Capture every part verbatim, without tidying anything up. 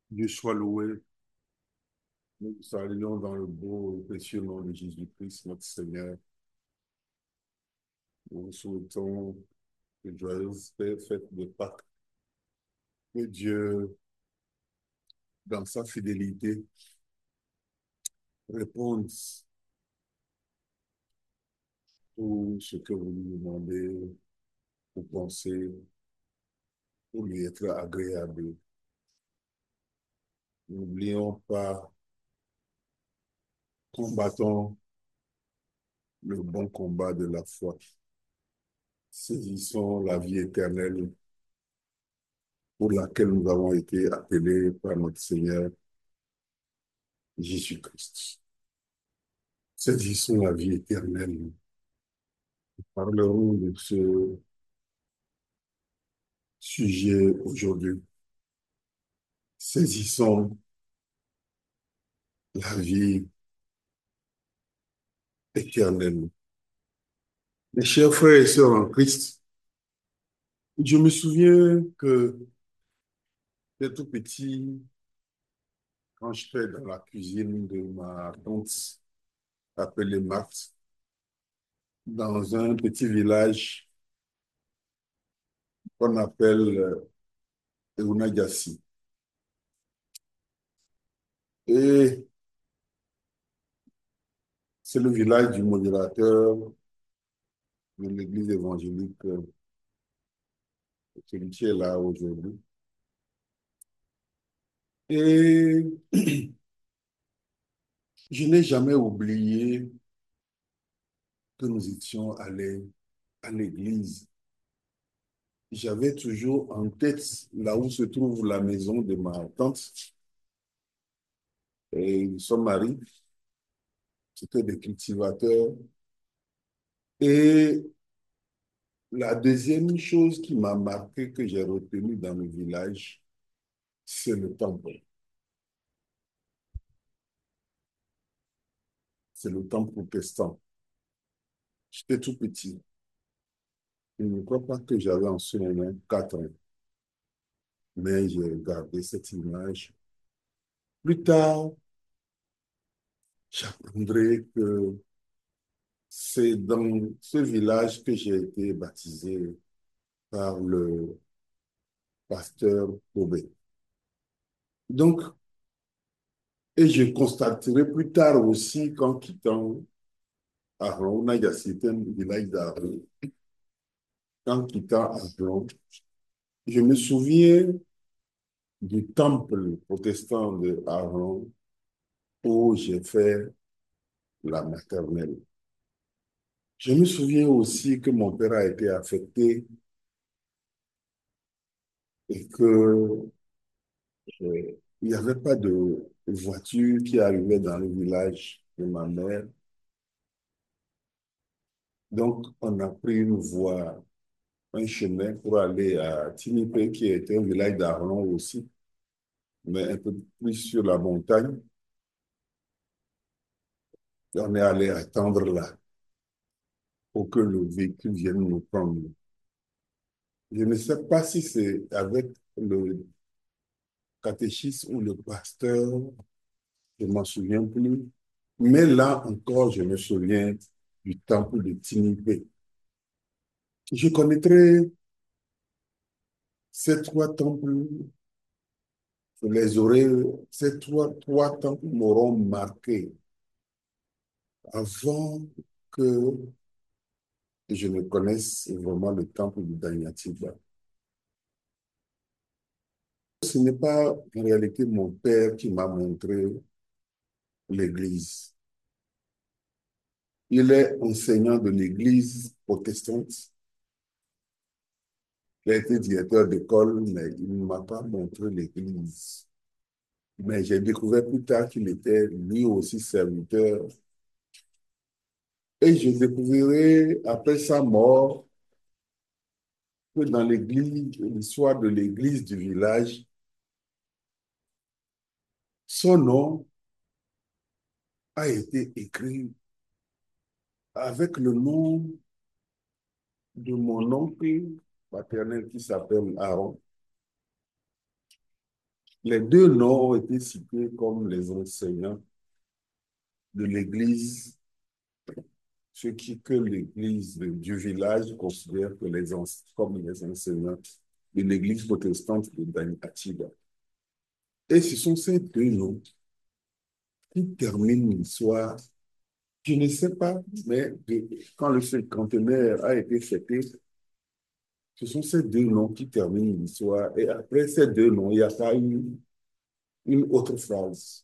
Dieu soit loué. Nous vous saluons dans le beau et précieux nom de Jésus-Christ, notre Seigneur. Nous vous souhaitons une joyeuse fête de Pâques. Que Dieu, dans sa fidélité, réponde tout ce que vous lui demandez, vous pensez, pour lui être agréable. N'oublions pas, combattons le bon combat de la foi. Saisissons la vie éternelle pour laquelle nous avons été appelés par notre Seigneur Jésus-Christ. Saisissons la vie éternelle. Nous parlerons de ce sujet aujourd'hui. Saisissons la vie éternelle. Mes chers frères et sœurs en Christ, je me souviens que dès tout petit, quand j'étais dans la cuisine de ma tante appelée Marthe, dans un petit village qu'on appelle Eunadiassi. Et c'est le village du modérateur de l'église évangélique, celui qui est là aujourd'hui. Et je n'ai jamais oublié que nous étions allés à l'église. J'avais toujours en tête là où se trouve la maison de ma tante et son mari. C'était des cultivateurs. Et la deuxième chose qui m'a marqué, que j'ai retenu dans le village, c'est le temple. C'est le temple protestant. J'étais tout petit. Je ne crois pas que j'avais en ce moment quatre ans, mais j'ai regardé cette image. Plus tard, j'apprendrai que c'est dans ce village que j'ai été baptisé par le pasteur Aubé. Donc, et je constaterai plus tard aussi qu'en quittant Aron, c'était un village d'Aron, qu'en quittant Aron, je me souviens du temple protestant de Aron où j'ai fait la maternelle. Je me souviens aussi que mon père a été affecté et que euh, il n'y avait pas de voiture qui arrivait dans le village de ma mère. Donc, on a pris une voie, un chemin pour aller à Tinipé, qui était un village d'Arlon aussi, mais un peu plus sur la montagne. Et on est allé attendre là pour que le véhicule vienne nous prendre. Je ne sais pas si c'est avec le catéchisme ou le pasteur, je ne m'en souviens plus. Mais là encore, je me souviens du temple de Tinipé. Je connaîtrai ces trois temples, je les aurai, ces trois, trois temples m'auront marqué avant que je ne connaisse vraiment le temple de Danyatiba. Ce n'est pas en réalité mon père qui m'a montré l'église. Il est enseignant de l'église protestante. Il a été directeur d'école, mais il ne m'a pas montré l'église. Mais j'ai découvert plus tard qu'il était lui aussi serviteur. Et je découvrirai après sa mort que dans l'église, l'histoire de l'église du village, son nom a été écrit avec le nom de mon oncle paternel qui s'appelle Aaron. Les deux noms ont été cités comme les enseignants de l'église, ceux qui, que l'église du village considère que les, comme les enseignants de l'église protestante de Atiba. Et ce sont ces deux noms qui terminent l'histoire. Je ne sais pas, mais de, quand le cinquantenaire a été fêté, ce sont ces deux noms qui terminent l'histoire. Et après ces deux noms, il n'y a pas eu une autre phrase.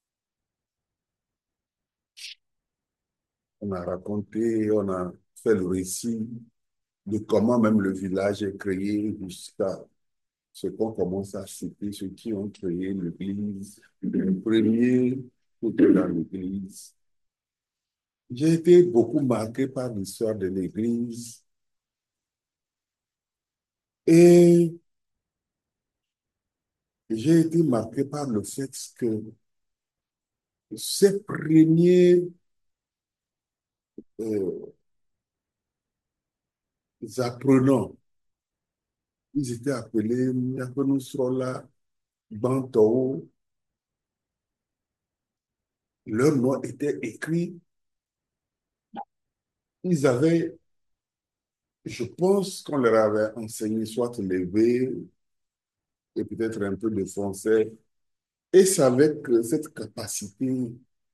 On a raconté, on a fait le récit de comment même le village est créé jusqu'à ce qu'on commence à citer ceux qui ont créé l'église, les premiers qui étaient dans l'église. J'ai été beaucoup marqué par l'histoire de l'église et j'ai été marqué par le fait que ces premiers euh, apprenants, ils étaient appelés Nyakonusrola, Bantou. Leur nom était écrit. Ils avaient, je pense qu'on leur avait enseigné soit levé et peut-être un peu de français. Et c'est avec cette capacité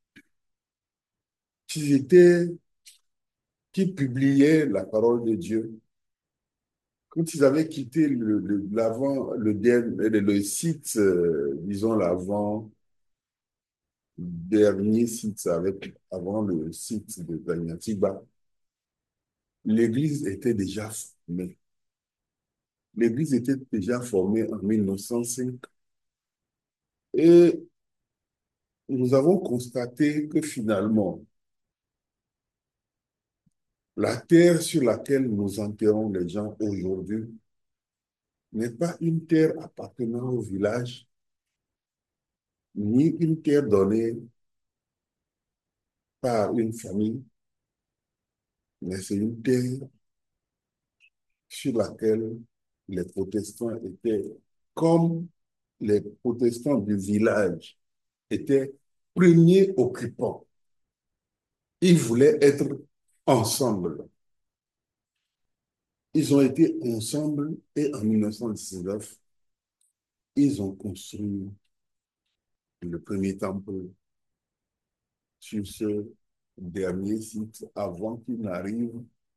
qu'ils étaient, qu'ils publiaient la parole de Dieu. Quand ils avaient quitté le, le, l'avant, le, le, le site, euh, disons l'avant, dernier site avec, avant le site de Danyatiba, l'église était déjà formée. L'église était déjà formée en mille neuf cent cinq et nous avons constaté que finalement, la terre sur laquelle nous enterrons les gens aujourd'hui n'est pas une terre appartenant au village, ni une terre donnée par une famille, mais c'est une terre sur laquelle les protestants étaient, comme les protestants du village étaient premiers occupants. Ils voulaient être ensemble. Ils ont été ensemble et en mille neuf cent dix-neuf, ils ont construit le premier temple sur ce dernier site avant qu'il n'arrive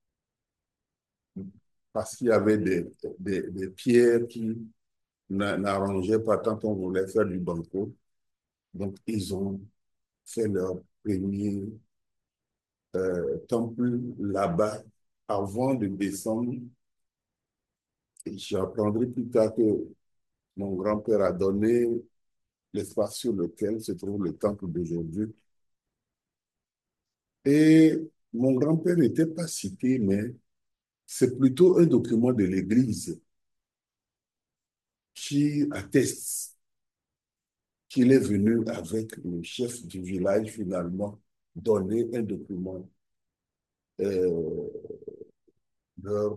parce qu'il y avait des, des, des pierres qui n'arrangeaient pas quand on voulait faire du banco. Donc, ils ont fait leur premier euh, temple là-bas avant de descendre. Et j'apprendrai plus tard que mon grand-père a donné l'espace sur lequel se trouve le temple d'aujourd'hui. Et mon grand-père n'était pas cité, mais c'est plutôt un document de l'Église qui atteste qu'il est venu avec le chef du village finalement donner un document, euh, leur,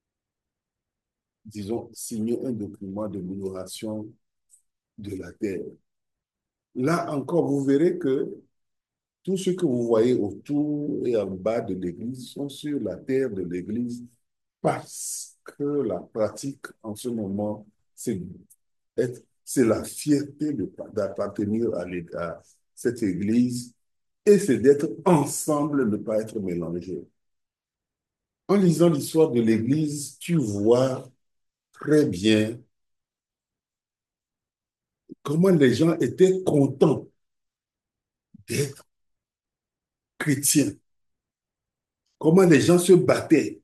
disons, signer un document de minoration de la terre. Là encore, vous verrez que tout ce que vous voyez autour et en bas de l'église sont sur la terre de l'église parce que la pratique en ce moment, c'est c'est la fierté d'appartenir à, à cette église et c'est d'être ensemble, ne pas être mélangés. En lisant l'histoire de l'église, tu vois très bien comment les gens étaient contents d'être chrétiens, comment les gens se battaient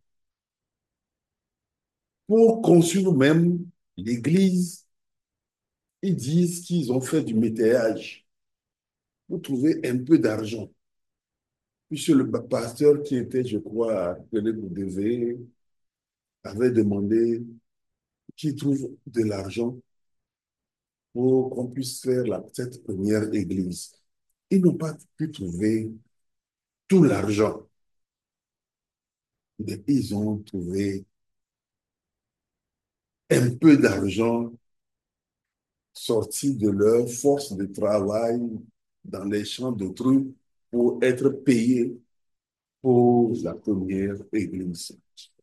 pour construire même l'église. Ils disent qu'ils ont fait du métayage pour trouver un peu d'argent. Puisque le pasteur qui était, je crois, à Télé-Boudévé avait demandé qu'il trouve de l'argent pour qu'on puisse faire la, cette première église. Ils n'ont pas pu trouver tout l'argent, mais ils ont trouvé un peu d'argent sortis de leur force de travail dans les champs de trucs pour être payés pour la première église.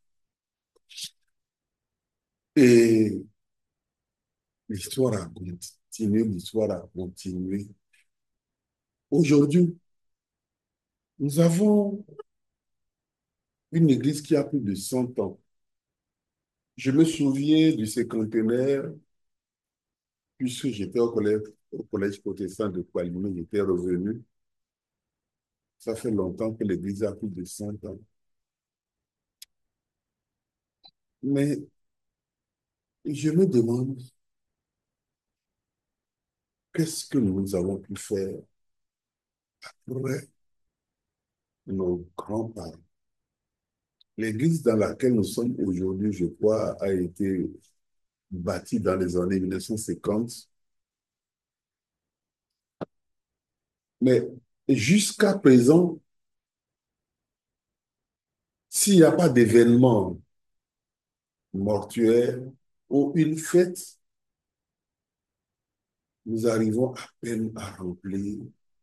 Et l'histoire a continué, l'histoire a continué. Aujourd'hui, nous avons une église qui a plus de cent ans. Je me souviens du cinquantenaire, puisque j'étais au collège, au collège protestant de Coalimé, j'étais revenu. Ça fait longtemps que l'église a plus de cent ans. Mais je me demande, qu'est-ce que nous avons pu faire pour nos grands-parents? L'église dans laquelle nous sommes aujourd'hui, je crois, a été bâtie dans les années mille neuf cent cinquante. Mais jusqu'à présent, s'il n'y a pas d'événement mortuaire ou une fête, nous arrivons à peine à remplir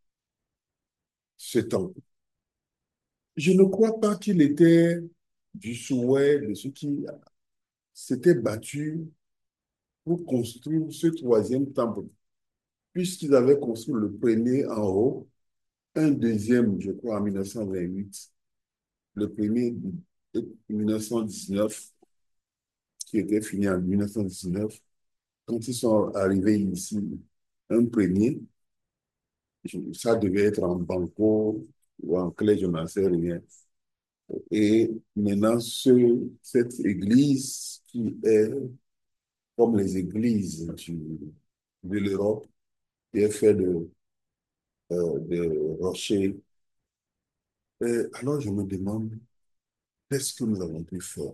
ce temps. Je ne crois pas qu'il était du souhait de ceux qui s'étaient battus pour construire ce troisième temple, puisqu'ils avaient construit le premier en haut, un deuxième, je crois, en mille neuf cent vingt-huit, le premier en mille neuf cent dix-neuf, qui était fini en mille neuf cent dix-neuf. Quand ils sont arrivés ici, un premier, ça devait être en banco ou en clé, je n'en sais rien. Et maintenant, ce, cette église qui est comme les églises du, de l'Europe, qui est faite de, euh, de rochers. Et alors, je me demande, qu'est-ce que nous avons pu faire?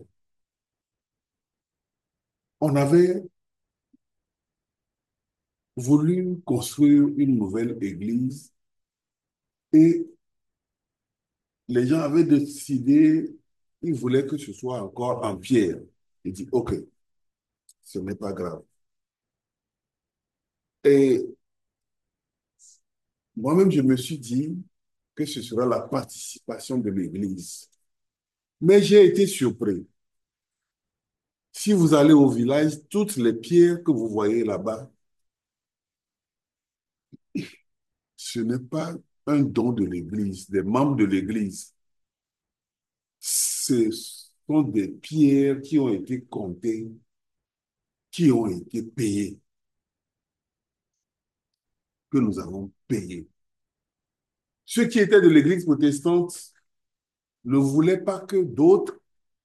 On avait voulu construire une nouvelle église et les gens avaient décidé, ils voulaient que ce soit encore en pierre. Ils disent, OK, ce n'est pas grave. Et moi-même, je me suis dit que ce sera la participation de l'église. Mais j'ai été surpris. Si vous allez au village, toutes les pierres que vous voyez là-bas, ce n'est pas un don de l'église, des membres de l'église. Ce sont des pierres qui ont été comptées, qui ont été payées, que nous avons payées. Ceux qui étaient de l'église protestante ne voulaient pas que d'autres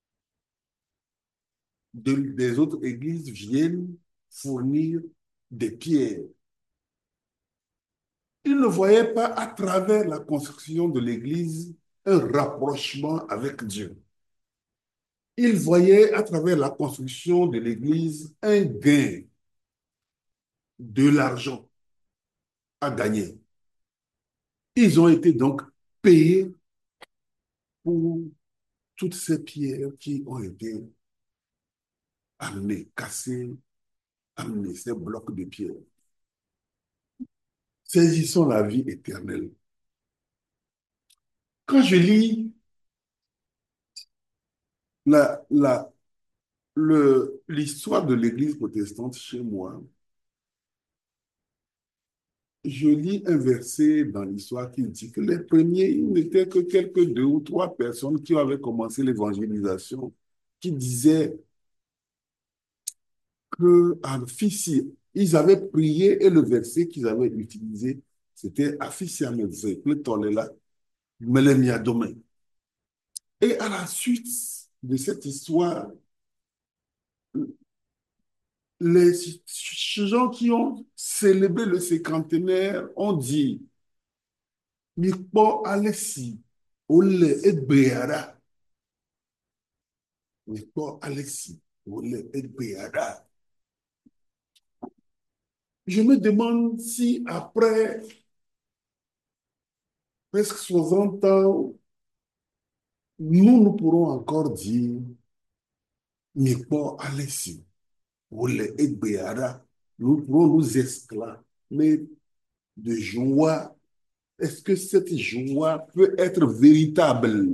de, des autres églises viennent fournir des pierres. Ils ne voyaient pas à travers la construction de l'église un rapprochement avec Dieu. Ils voyaient à travers la construction de l'église un gain, de l'argent à gagner. Ils ont été donc payés pour toutes ces pierres qui ont été amenées, cassées, amenées, ces blocs de pierre. Saisissons la vie éternelle. Quand je lis la, la, le, l'histoire de l'église protestante chez moi, je lis un verset dans l'histoire qui dit que les premiers, ils n'étaient que quelques deux ou trois personnes qui avaient commencé l'évangélisation, qui disaient que Afisi, ils avaient prié et le verset qu'ils avaient utilisé, c'était Afisi Ameze, Pletolela, Melemiadome. Et à la suite de cette histoire, les gens qui ont célébré le cinquantenaire ont dit, Mikpo Alessi, Ole Egbeara, Mikpo Alessi, Ole Egbeara. Je me demande si après presque soixante ans, nous, nous pourrons encore dire Mikpo Alessi, Ole Egbeara. nous pouvons nous exclamer de joie. Est-ce que cette joie peut être véritable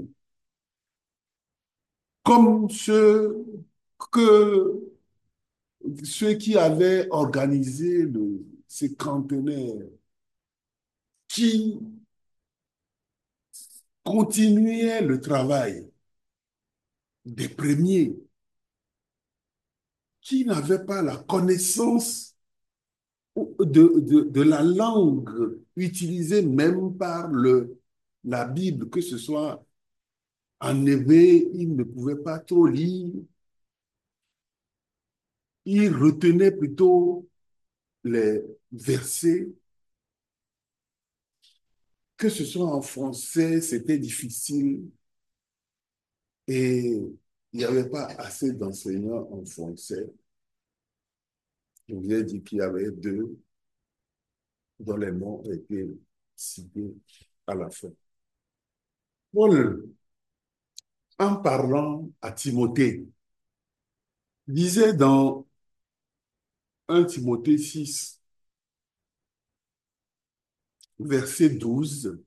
comme ceux que ceux qui avaient organisé le, ces conteneurs, qui continuaient le travail des premiers, qui n'avaient pas la connaissance de, de, de la langue utilisée même par le, la Bible, que ce soit en hébreu, ils ne pouvaient pas trop lire, ils retenaient plutôt les versets, que ce soit en français, c'était difficile et il n'y avait pas assez d'enseignants en français. Je vous ai dit qu'il y avait deux dont les noms ont été cités à la fin. Paul, en parlant à Timothée, disait dans un Timothée six, verset douze,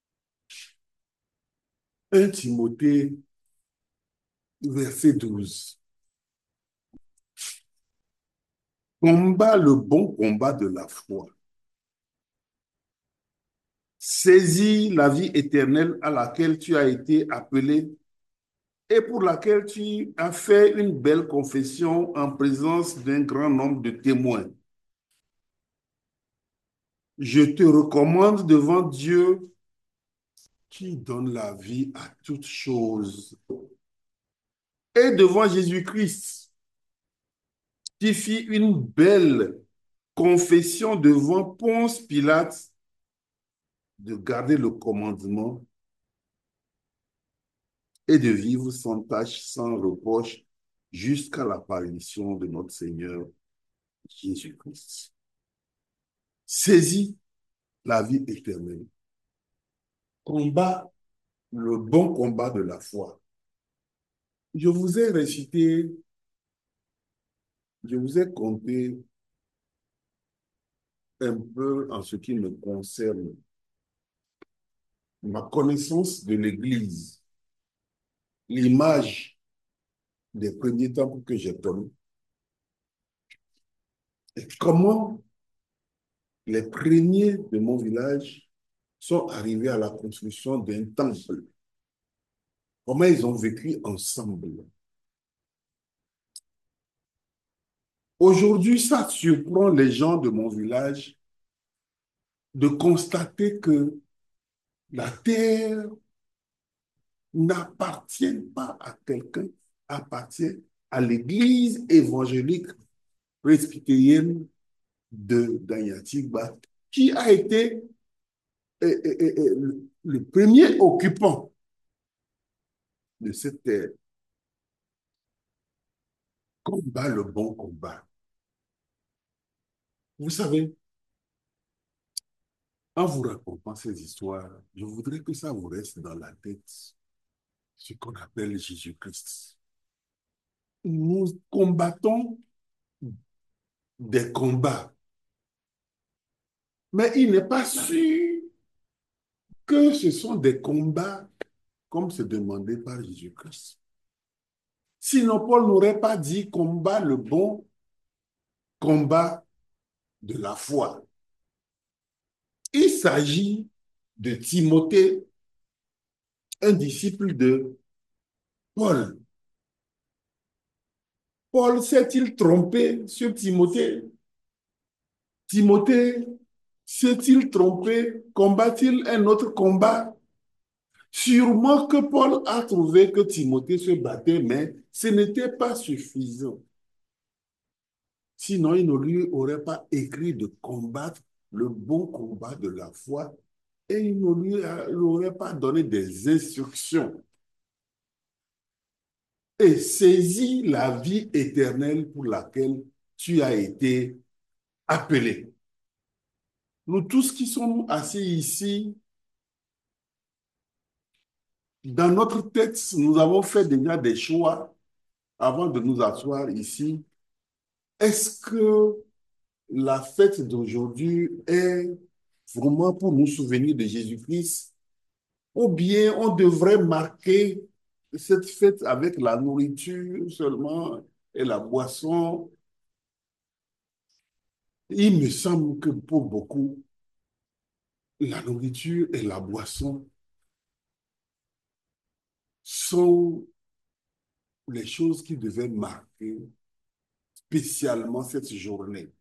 un Timothée, verset douze. Combat le bon combat de la foi. Saisis la vie éternelle à laquelle tu as été appelé et pour laquelle tu as fait une belle confession en présence d'un grand nombre de témoins. Je te recommande devant Dieu qui donne la vie à toutes choses et devant Jésus-Christ qui fit une belle confession devant Ponce Pilate de garder le commandement et de vivre sans tâche, sans reproche, jusqu'à l'apparition de notre Seigneur Jésus-Christ. Saisis la vie éternelle. Combat le bon combat de la foi. Je vous ai récité, je vous ai compté un peu en ce qui me concerne, ma connaissance de l'Église, l'image des premiers temples que j'ai connus, et comment les premiers de mon village sont arrivés à la construction d'un temple. Comment ils ont vécu ensemble. Aujourd'hui, ça surprend les gens de mon village de constater que la terre n'appartient pas à quelqu'un, appartient à l'église évangélique presbytérienne de Danyatigba, qui a été euh, euh, euh, le, le premier occupant de cette terre. Combat le bon combat. Vous savez, en vous racontant ces histoires, je voudrais que ça vous reste dans la tête, ce qu'on appelle Jésus-Christ. Nous combattons des combats, mais il n'est pas sûr que ce sont des combats comme c'est demandé par Jésus-Christ. Sinon, Paul n'aurait pas dit combat le bon combat de la foi. Il s'agit de Timothée, un disciple de Paul. Paul s'est-il trompé sur Timothée? Timothée s'est-il trompé? Combat-il un autre combat? Sûrement que Paul a trouvé que Timothée se battait, mais ce n'était pas suffisant. Sinon, il ne lui aurait pas écrit de combattre le bon combat de la foi et il ne lui aurait pas donné des instructions. Et saisis la vie éternelle pour laquelle tu as été appelé. Nous tous qui sommes assis ici, dans notre tête, nous avons fait déjà des choix avant de nous asseoir ici. Est-ce que la fête d'aujourd'hui est vraiment pour nous souvenir de Jésus-Christ, ou bien on devrait marquer cette fête avec la nourriture seulement et la boisson. Il me semble que pour beaucoup, la nourriture et la boisson sont les choses qui devaient marquer spécialement cette journée.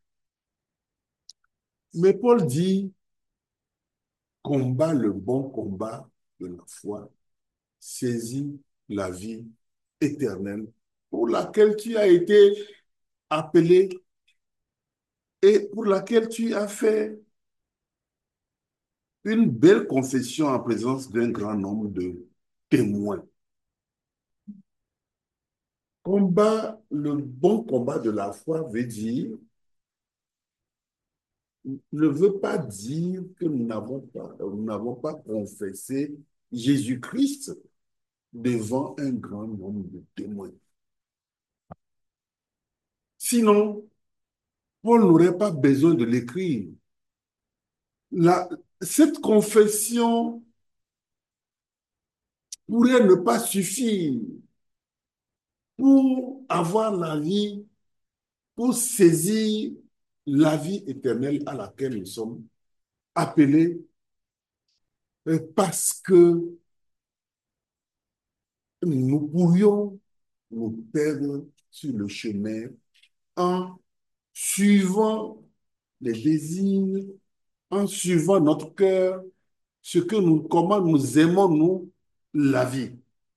Mais Paul dit, combat le bon combat de la foi, saisis la vie éternelle pour laquelle tu as été appelé et pour laquelle tu as fait une belle confession en présence d'un grand nombre de témoins. Combat, le bon combat de la foi veut dire, ne veut pas dire que nous n'avons pas, nous n'avons pas confessé Jésus-Christ devant un grand nombre de témoins. Sinon, Paul n'aurait pas besoin de l'écrire. La, cette confession pourrait ne pas suffire pour avoir la vie, pour saisir la vie éternelle à laquelle nous sommes appelés, parce que nous pourrions nous perdre sur le chemin en suivant les désirs, en suivant notre cœur, ce que nous, comment nous aimons, nous, la vie.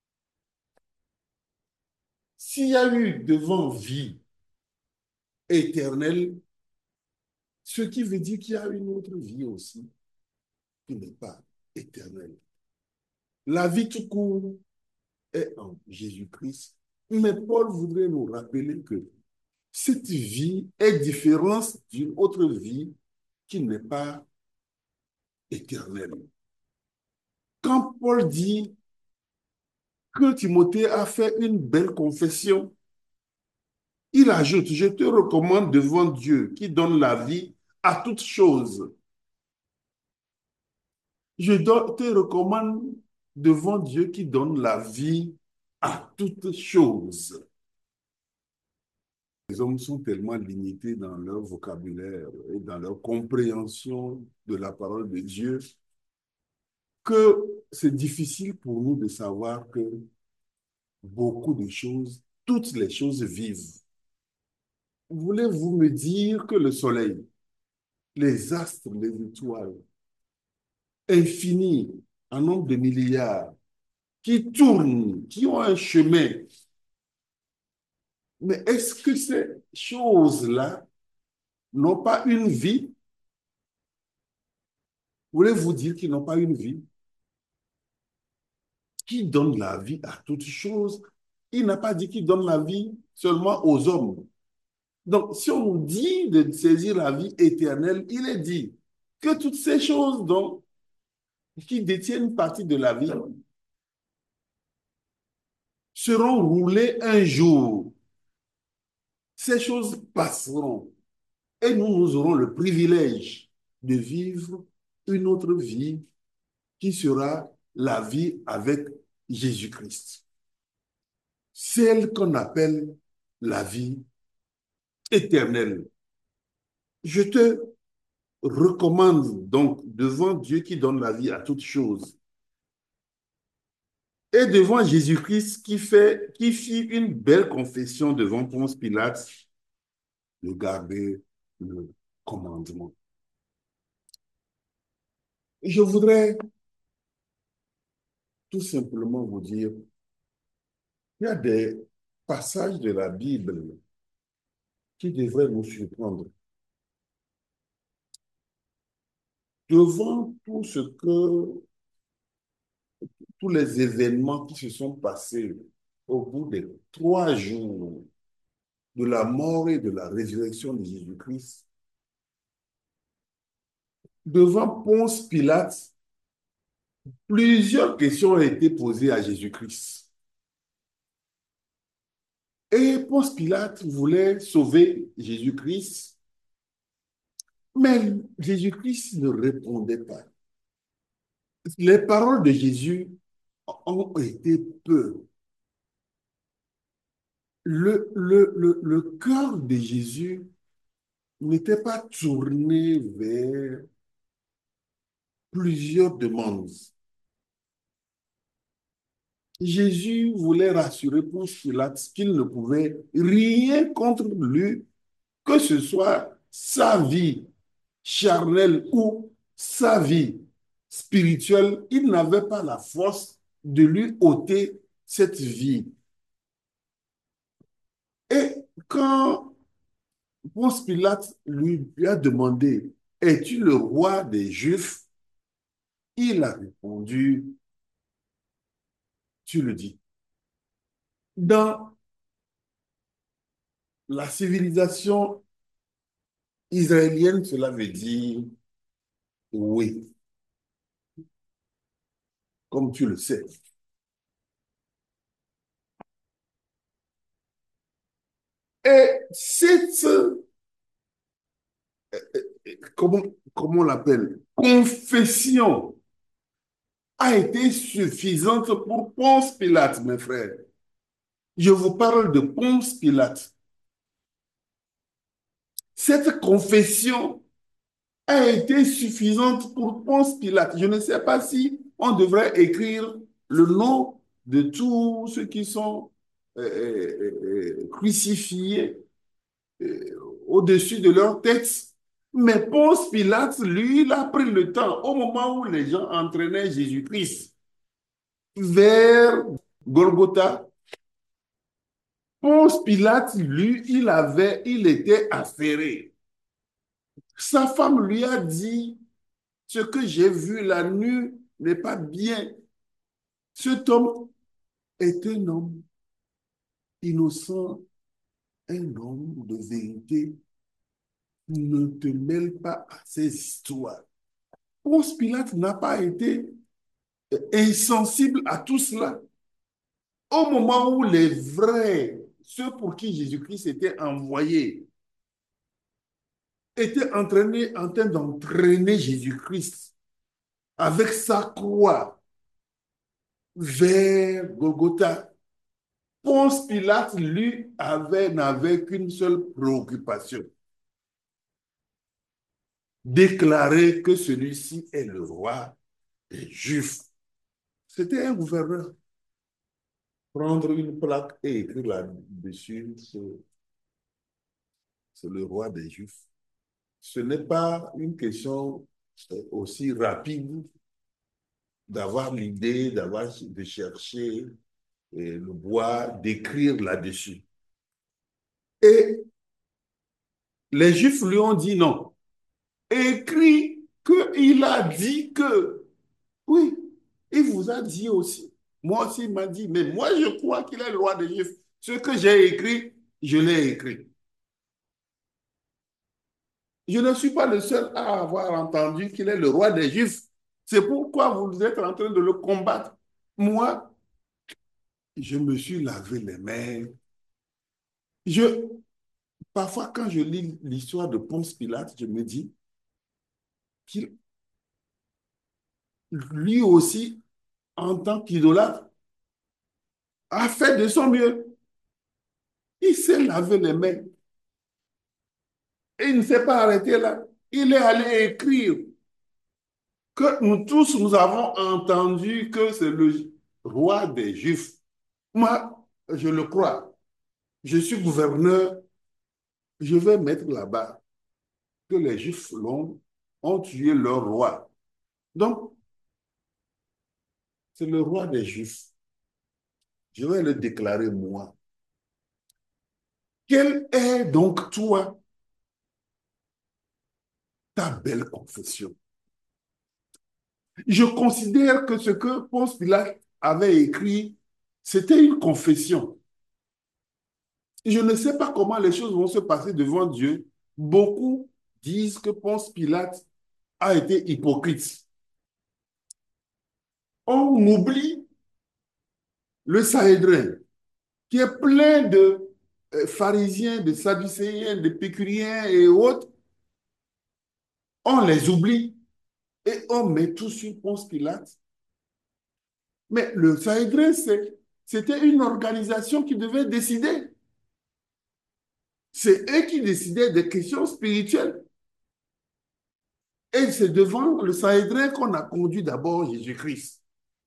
S'il y a eu devant vie éternelle, ce qui veut dire qu'il y a une autre vie aussi qui n'est pas éternelle. La vie tout court est en Jésus-Christ, mais Paul voudrait nous rappeler que cette vie est différente d'une autre vie qui n'est pas éternelle. Quand Paul dit que Timothée a fait une belle confession, il ajoute, je te recommande devant Dieu qui donne la vie à toutes choses. Je te recommande devant Dieu qui donne la vie à toutes choses. Les hommes sont tellement limités dans leur vocabulaire et dans leur compréhension de la parole de Dieu que c'est difficile pour nous de savoir que beaucoup de choses, toutes les choses vivent. Voulez-vous me dire que le soleil, les astres, les étoiles, infinis, en nombre de milliards, qui tournent, qui ont un chemin, mais est-ce que ces choses-là n'ont pas une vie? Voulez-vous dire qu'ils n'ont pas une vie? Qui donne la vie à toutes choses? Il n'a pas dit qu'il donne la vie seulement aux hommes. Donc, si on nous dit de saisir la vie éternelle, il est dit que toutes ces choses donc, qui détiennent une partie de la vie seront roulées un jour. Ces choses passeront et nous, nous aurons le privilège de vivre une autre vie qui sera la vie avec Jésus-Christ. Celle qu'on appelle la vie éternelle. Je te recommande donc devant Dieu qui donne la vie à toutes choses et devant Jésus-Christ qui fait, qui fit une belle confession devant Ponce Pilate de garder le commandement. Je voudrais tout simplement vous dire qu'il y a des passages de la Bible qui devraient nous surprendre. Devant tout ce que, tous les événements qui se sont passés au bout des trois jours de la mort et de la résurrection de Jésus-Christ, devant Ponce Pilate, plusieurs questions ont été posées à Jésus-Christ. Et Ponce Pilate voulait sauver Jésus-Christ Mais Jésus-Christ ne répondait pas. Les paroles de Jésus ont été peu. Le, le, le, le cœur de Jésus n'était pas tourné vers plusieurs demandes. Jésus voulait rassurer Ponce Pilate qu'il ne pouvait rien contre lui, que ce soit sa vie charnelle ou sa vie spirituelle. Il n'avait pas la force de lui ôter cette vie. Et quand Ponce Pilate lui a demandé, es-tu le roi des Juifs? Il a répondu, tu le dis. Dans la civilisation israélienne, cela veut dire oui, comme tu le sais. Et cette, comment, comment on l'appelle, confession a été suffisante pour Ponce Pilate, mes frères. Je vous parle de Ponce Pilate. Cette confession a été suffisante pour Ponce Pilate. Je ne sais pas si on devrait écrire le nom de tous ceux qui sont euh, euh, euh, crucifiés euh, au-dessus de leur tête. Mais Ponce Pilate, lui, il a pris le temps, au moment où les gens entraînaient Jésus-Christ vers Golgotha. Ponce Pilate, lui, il avait, il était affairé. Sa femme lui a dit, ce que j'ai vu la nuit n'est pas bien. Cet homme est un homme innocent, un homme de vérité. Ne te mêle pas à ces histoires. Ponce Pilate n'a pas été insensible à tout cela. Au moment où les vrais, ceux pour qui Jésus-Christ était envoyé, étaient entraînés, en train d'entraîner Jésus-Christ avec sa croix vers Golgotha, Ponce Pilate, lui, avait, n'avait qu'une seule préoccupation: déclarer que celui-ci est le roi des Juifs. C'était un gouverneur. Prendre une plaque et écrire là-dessus, c'est le roi des Juifs. Ce n'est pas une question aussi rapide d'avoir l'idée, d'avoir de chercher le bois, d'écrire là-dessus. Et les Juifs lui ont dit non. Écrit qu'il a dit que, oui, il vous a dit aussi. Moi aussi, il m'a dit, mais moi, je crois qu'il est le roi des Juifs. Ce que j'ai écrit, je l'ai écrit. Je ne suis pas le seul à avoir entendu qu'il est le roi des Juifs. C'est pourquoi vous êtes en train de le combattre. Moi, je me suis lavé les mains. Je, parfois, quand je lis l'histoire de Ponce Pilate, je me dis qu'il, lui aussi, en tant qu'idolâtre, a fait de son mieux. Il s'est lavé les mains. Et il ne s'est pas arrêté là. Il est allé écrire que nous tous, nous avons entendu que c'est le roi des Juifs. Moi, je le crois. Je suis gouverneur. Je vais mettre là-bas que les Juifs l'ont, ont tué leur roi. Donc, c'est le roi des Juifs. Je vais le déclarer moi. Quelle est donc, toi, ta belle confession? Je considère que ce que Ponce Pilate avait écrit, c'était une confession. Je ne sais pas comment les choses vont se passer devant Dieu. Beaucoup disent que Ponce Pilate a été hypocrite. On oublie le Sanhédrin, qui est plein de euh, pharisiens, de sadducéens, de pécuriens et autres, On les oublie et on met tout sur Ponce Pilate. Mais le Sanhédrin, c'est- c'était une organisation qui devait décider. C'est eux qui décidaient des questions spirituelles. Et c'est devant le Sanhédrin qu'on a conduit d'abord Jésus-Christ.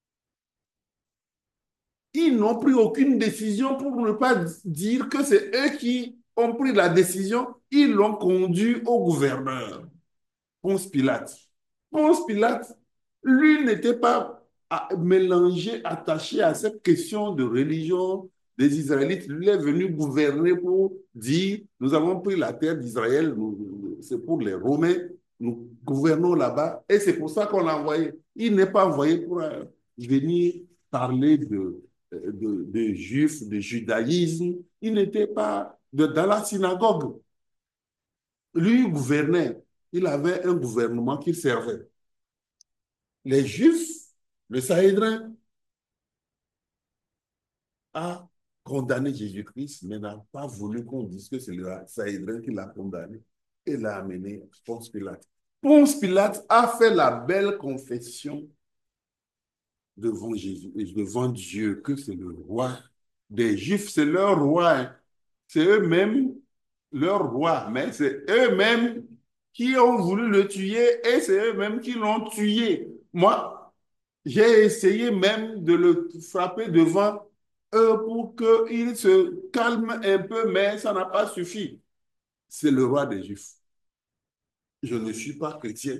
Ils n'ont pris aucune décision pour ne pas dire que c'est eux qui ont pris la décision. Ils l'ont conduit au gouverneur, Ponce Pilate. Ponce Pilate, lui, n'était pas mélangé, attaché à cette question de religion des Israélites. Lui est venu gouverner pour dire, nous avons pris la terre d'Israël, c'est pour les Romains, nous gouvernons là-bas, et c'est pour ça qu'on l'a envoyé. Il n'est pas envoyé pour euh, venir parler de, de, de juifs, de judaïsme. Il n'était pas de, dans la synagogue. Lui gouvernait. Il avait un gouvernement qu'il servait. Les Juifs, le Sanhédrin a condamné Jésus-Christ, mais n'a pas voulu qu'on dise que c'est le Sanhédrin qui l'a condamné et l'a amené à Ponce Pilate. Ponce Pilate a fait la belle confession devant Jésus et devant Dieu que c'est le roi des Juifs, c'est leur roi, hein. C'est eux-mêmes leur roi, mais c'est eux-mêmes qui ont voulu le tuer et c'est eux-mêmes qui l'ont tué. Moi, j'ai essayé même de le frapper devant eux pour qu'il se calme un peu, mais ça n'a pas suffi. C'est le roi des Juifs. Je ne suis pas chrétien.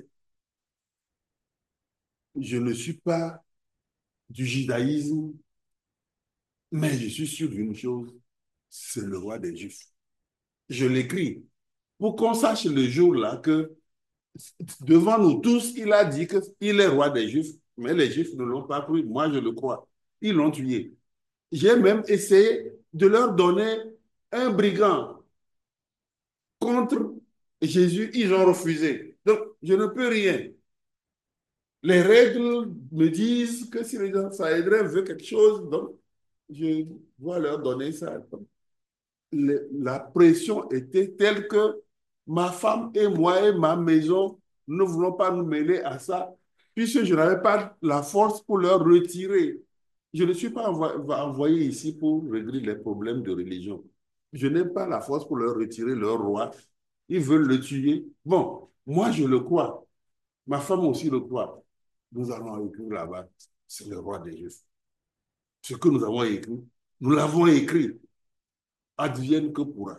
Je ne suis pas du judaïsme, mais je suis sûr d'une chose, c'est le roi des Juifs. Je l'écris pour qu'on sache le jour-là que devant nous tous, il a dit qu'il est roi des Juifs, mais les Juifs ne l'ont pas cru. Moi, je le crois. Ils l'ont tué. J'ai même essayé de leur donner un brigand contre Jésus. Ils ont refusé. Donc, je ne peux rien. Les règles me disent que si les gens Sanhédrin veut quelque chose, donc je dois leur donner ça. Le, la pression était telle que ma femme et moi et ma maison ne voulons pas nous mêler à ça, puisque je n'avais pas la force pour leur retirer. Je ne suis pas envoyé ici pour régler les problèmes de religion. Je n'ai pas la force pour leur retirer leur roi. Ils veulent le tuer. Bon, moi je le crois. Ma femme aussi le croit. Nous allons écrire là-bas. C'est le roi des Juifs. Ce que nous avons écrit, nous l'avons écrit. Advienne que pourra.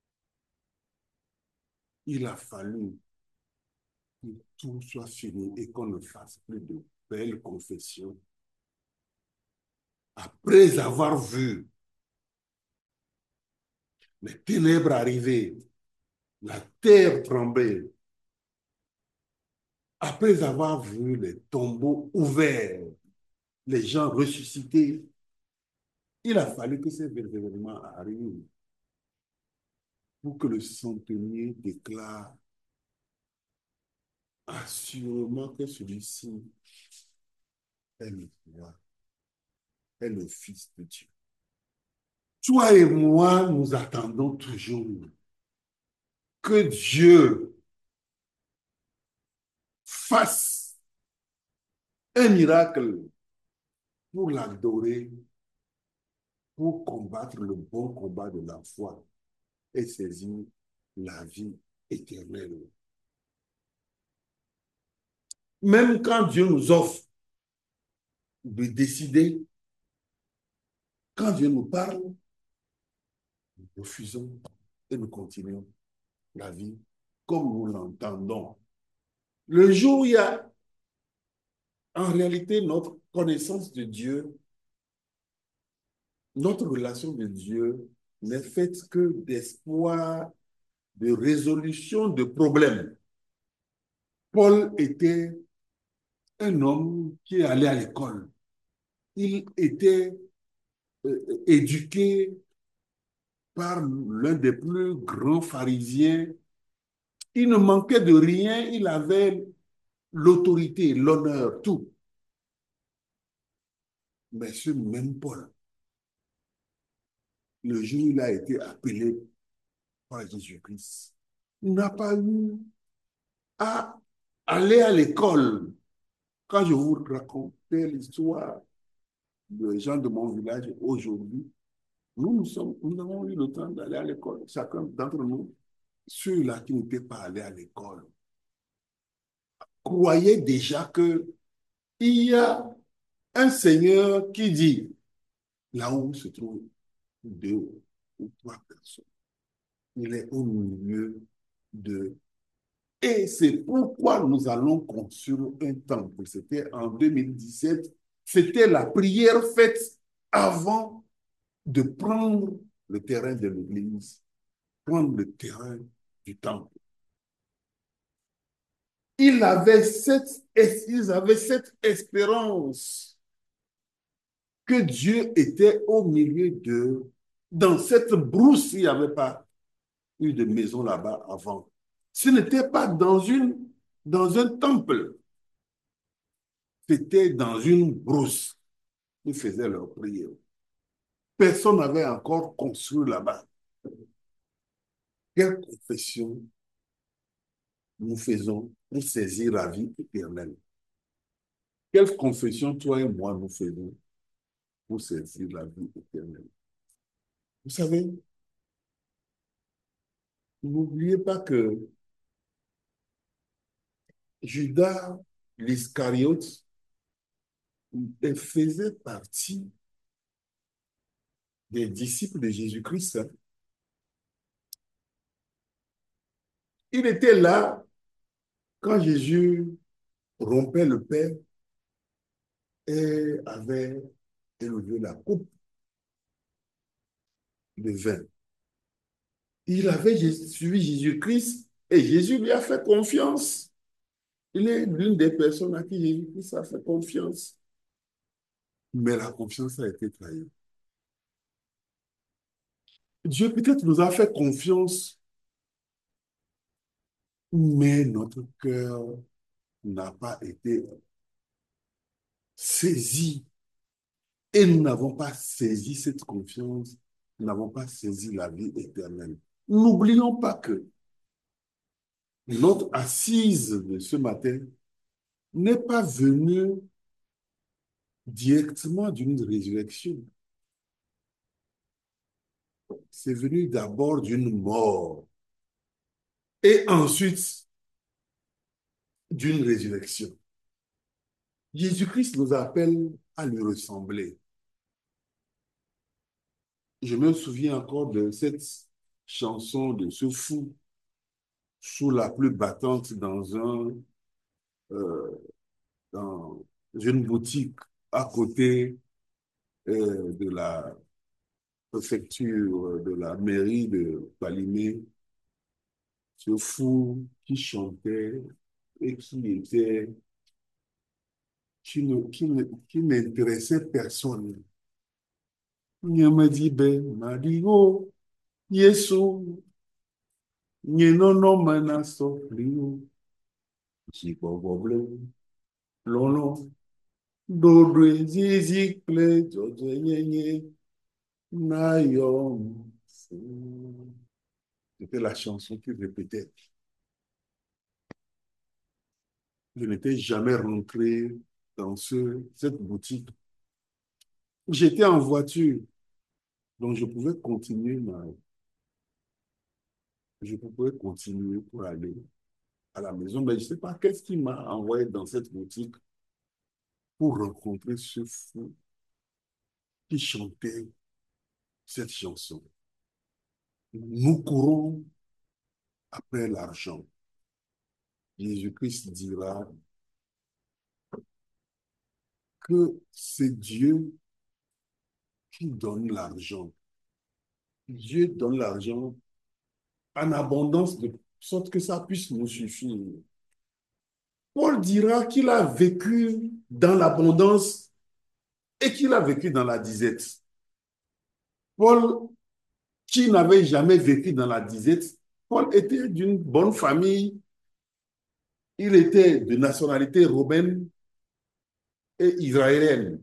Il a fallu que tout soit fini et qu'on ne fasse plus de belles confessions. Après avoir vu les ténèbres arriver, la terre trembler, après avoir vu les tombeaux ouverts, les gens ressuscités, il a fallu que ces événements arrivent pour que le centenier déclare assurément que celui-ci est le roi, est le Fils de Dieu. Toi et moi, nous attendons toujours que Dieu fasse un miracle pour l'adorer, pour combattre le bon combat de la foi et saisir la vie éternelle. Même quand Dieu nous offre de décider, quand Dieu nous parle, nous refusons et nous continuons la vie comme nous l'entendons. Le jour où il y a en réalité notre connaissance de Dieu, notre relation de Dieu n'est faite que d'espoir, de résolution de problèmes. Paul était un homme qui allait à l'école. Il était euh, éduqué par l'un des plus grands pharisiens. Il ne manquait de rien, il avait l'autorité, l'honneur, tout. Mais ce même Paul, le jour où il a été appelé par Jésus-Christ, n'a pas eu à aller à l'école. Quand je vous racontais l'histoire des gens de mon village aujourd'hui, nous, nous, sommes, nous avons eu le temps d'aller à l'école, chacun d'entre nous. Ceux-là qui n'étaient pas allés à l'école croyaient déjà que il y a un Seigneur qui dit, là où se trouvent deux ou trois personnes, il est au milieu de... Et c'est pourquoi nous allons construire un temple. C'était en deux mille dix-sept. C'était la prière faite avant de prendre le terrain de l'église, prendre le terrain du temple. Ils avaient cette, ils avaient cette espérance que Dieu était au milieu d'eux. Dans cette brousse, il n'y avait pas eu de maison là-bas avant. Ce n'était pas dans, une, dans un temple, c'était dans une brousse. Ils faisaient leur prière. Personne n'avait encore construit là-bas. Quelle confession nous faisons pour saisir la vie éternelle? Quelle confession toi et moi nous faisons pour saisir la vie éternelle? Vous savez, n'oubliez pas que Judas l'Iscariote faisait partie des disciples de Jésus-Christ. Il était là quand Jésus rompait le pain et avait élevé la coupe de vin. Il avait suivi Jésus-Christ et Jésus lui a fait confiance. Il est l'une des personnes à qui Jésus-Christ a fait confiance. Mais la confiance a été trahie. Dieu peut-être nous a fait confiance, mais notre cœur n'a pas été saisi. Et nous n'avons pas saisi cette confiance, nous n'avons pas saisi la vie éternelle. N'oublions pas que notre assise de ce matin n'est pas venue directement d'une résurrection. C'est venu d'abord d'une mort et ensuite d'une résurrection. Jésus-Christ nous appelle à lui ressembler. Je me souviens encore de cette chanson de ce fou sous la pluie battante dans, un, euh, dans une boutique à côté euh, de la préfecture de la mairie de Palimé. Ce fou qui chantait et qui était qui ne, qui ne, qui n'intéressait personne. Nyamadibe Mario, Yesu, Nyenono Manaso, Rio, Chipoboble, Lono, Dodre, Zizi, Ple, Jojo, Yenye, Nayom. C'était la chanson qu'il répétait. Je n'étais jamais rentré dans ce, cette boutique. J'étais en voiture, donc je pouvais continuer ma, je pouvais continuer pour aller à la maison, mais je ne sais pas qu'est-ce qui m'a envoyé dans cette boutique pour rencontrer ce fou qui chantait cette chanson. Nous courons après l'argent. Jésus-Christ dira que c'est Dieu qui donne l'argent. Dieu donne l'argent en abondance de sorte que ça puisse nous suffire. Paul dira qu'il a vécu dans l'abondance et qu'il a vécu dans la disette. Paul, qui n'avait jamais vécu dans la disette, Paul était d'une bonne famille. Il était de nationalité romaine et israélienne.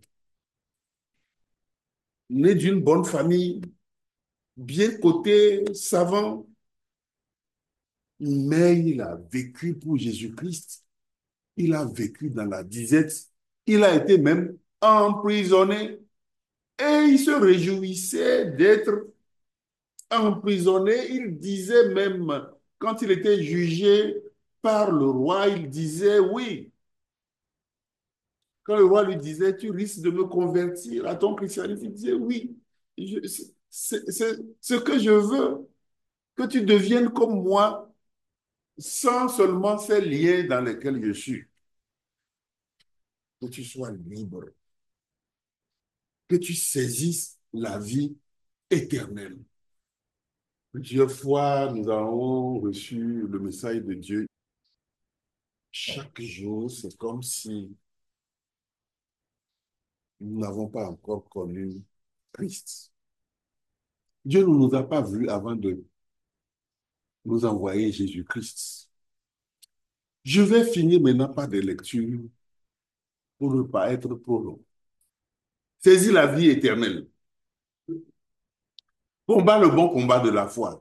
Né d'une bonne famille, bien coté, savant. mais il a vécu pour Jésus-Christ. Il a vécu dans la disette. Il a été même emprisonné. Et il se réjouissait d'être emprisonné. Il disait même, quand il était jugé par le roi, il disait oui. Quand le roi lui disait, tu risques de me convertir à ton christianisme, il disait oui. C'est ce que je veux, que tu deviennes comme moi, sans seulement ces liens dans lesquels je suis. Que tu sois libre, que tu saisisses la vie éternelle. Plusieurs fois, nous avons reçu le message de Dieu. Chaque jour, c'est comme si nous n'avons pas encore connu Christ. Dieu ne nous a pas vus avant de nous envoyer Jésus-Christ. Je vais finir maintenant par des lectures pour ne pas être trop long. Saisis la vie éternelle. Combat le bon combat de la foi.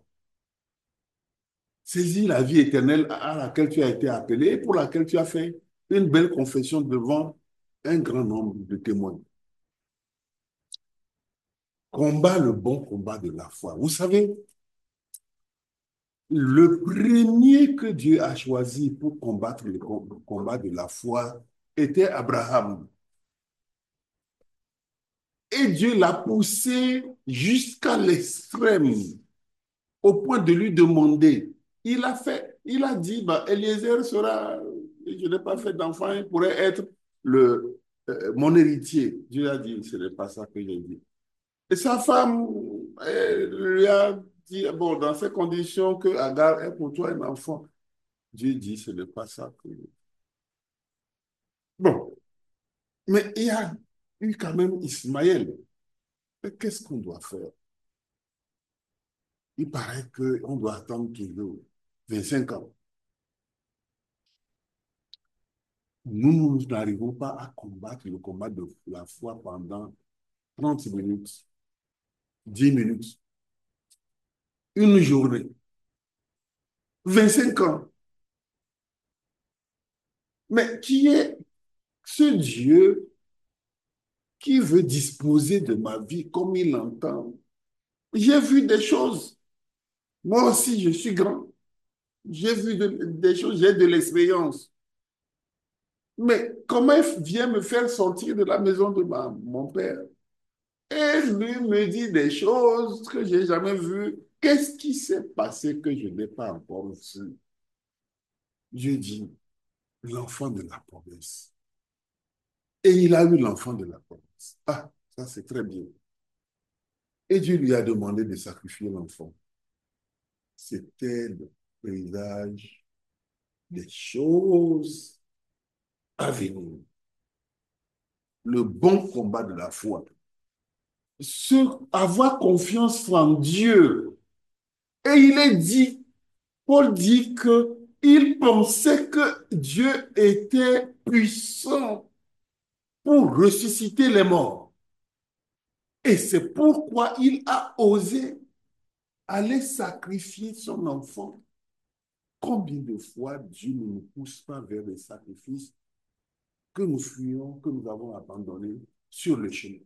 Saisis la vie éternelle à laquelle tu as été appelé et pour laquelle tu as fait une belle confession devant un grand nombre de témoins. Combat le bon combat de la foi. Vous savez, le premier que Dieu a choisi pour combattre le combat de la foi était Abraham. Et Dieu l'a poussé jusqu'à l'extrême, au point de lui demander. Il a fait, il a dit, bah, Eliezer sera, je n'ai pas fait d'enfant, il pourrait être le, euh, mon héritier. Dieu a dit, ce n'est pas ça que j'ai dit. Et sa femme elle, lui a dit, bon, dans ces conditions que Agar est pour toi un enfant. Dieu dit, ce n'est pas ça que... Bon, mais il y a eu quand même Ismaël. Qu'est-ce qu'on doit faire? Il paraît qu'on doit attendre qu'il ait vingt-cinq ans. Nous, nous n'arrivons pas à combattre le combat de la foi pendant trente minutes, dix minutes, une journée, vingt-cinq ans. Mais qui est ce Dieu qui veut disposer de ma vie comme il l'entend? J'ai vu des choses. Moi aussi, je suis grand. J'ai vu de, des choses, j'ai de l'expérience. Mais comment il vient me faire sortir de la maison de ma, mon père? Et lui me dit des choses que je n'ai jamais vues. Qu'est-ce qui s'est passé que je n'ai pas encore vu? Je dis, l'enfant de la promesse. Et il a eu l'enfant de la promesse. Ah, ça c'est très bien. Et Dieu lui a demandé de sacrifier l'enfant. C'était le présage des choses à venir. Le bon combat de la foi. Ce, avoir confiance en Dieu. Et il est dit, Paul dit que il pensait que Dieu était puissant pour ressusciter les morts. Et c'est pourquoi il a osé aller sacrifier son enfant. Combien de fois Dieu ne nous pousse pas vers des sacrifices que nous fuyons, que nous avons abandonnés sur le chemin?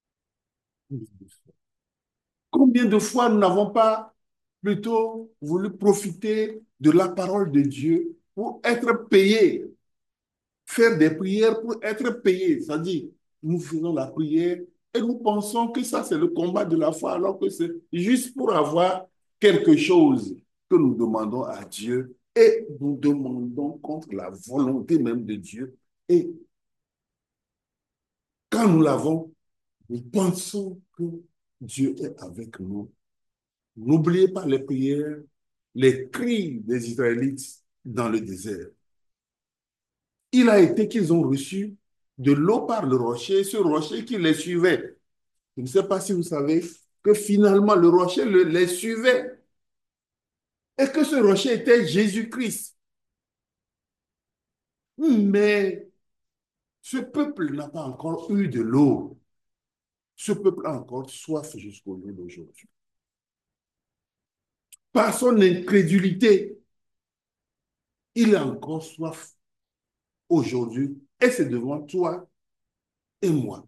Combien de fois nous n'avons pas plutôt voulu profiter de la parole de Dieu pour être payés, faire des prières pour être payés. C'est-à-dire, nous faisons la prière et nous pensons que ça, c'est le combat de la foi, alors que c'est juste pour avoir quelque chose que nous demandons à Dieu et nous demandons contre la volonté même de Dieu. Et quand nous l'avons, nous pensons que Dieu est avec nous. N'oubliez pas les prières, les cris des Israélites dans le désert. Il a été qu'ils ont reçu de l'eau par le rocher, ce rocher qui les suivait. Je ne sais pas si vous savez que finalement le rocher le, les suivait et que ce rocher était Jésus-Christ. Mais ce peuple n'a pas encore eu de l'eau. Ce peuple a encore soif jusqu'au jour d'aujourd'hui. Par son incrédulité, Il a encore soif aujourd'hui et c'est devant toi et moi.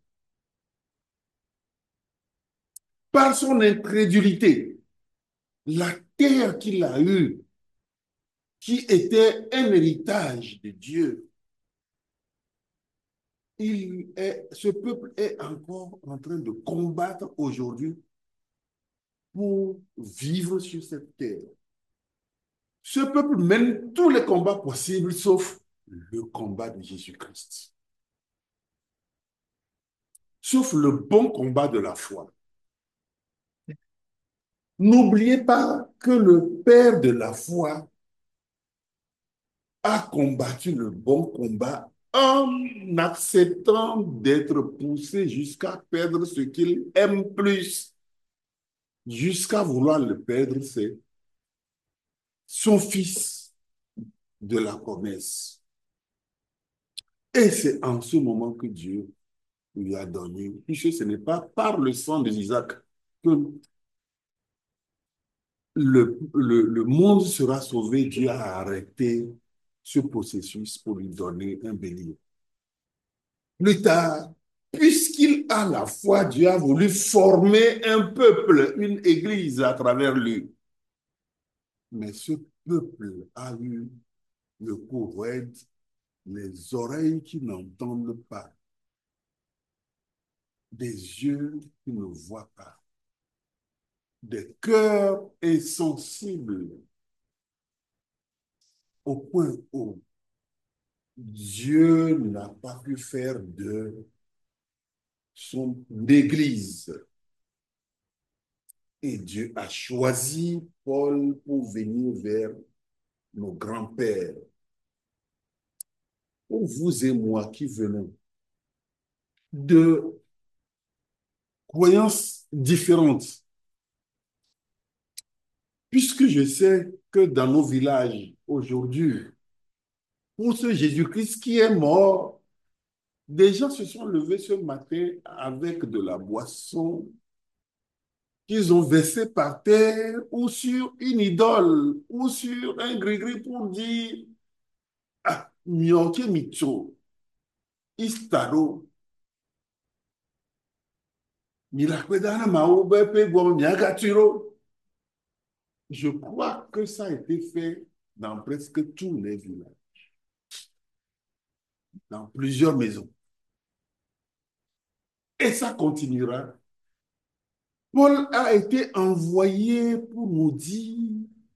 Par son incrédulité, la terre qu'il a eue, qui était un héritage de Dieu, il est, ce peuple est encore en train de combattre aujourd'hui pour vivre sur cette terre. Ce peuple mène tous les combats possibles sauf le combat de Jésus-Christ, sauf le bon combat de la foi. N'oubliez pas que le père de la foi a combattu le bon combat en acceptant d'être poussé jusqu'à perdre ce qu'il aime plus, jusqu'à vouloir le perdre, c'est son fils de la promesse. Et c'est en ce moment que Dieu lui a donné, puisque ce n'est pas par le sang d'Isaac que le, le, le monde sera sauvé. Dieu a arrêté ce processus pour lui donner un bélier. Plus tard, puisqu'il a la foi, Dieu a voulu former un peuple, une église à travers lui. Mais ce peuple a eu le cou raide, les oreilles qui n'entendent pas, des yeux qui ne voient pas, des cœurs insensibles, au point où Dieu n'a pas pu faire de son église. Et Dieu a choisi Paul pour venir vers nos grands-pères, pour vous et moi qui venons de croyances différentes. Puisque je sais que dans nos villages aujourd'hui, pour ce Jésus-Christ qui est mort, des gens se sont levés ce matin avec de la boisson qu'ils ont versé par terre ou sur une idole ou sur un gris-gris pour dire ah, mioke mitso, istaro, milakwedana maoube pe gom miagatiro. Je crois que ça a été fait dans presque tous les villages, dans plusieurs maisons. Et ça continuera. Paul a été envoyé pour nous dire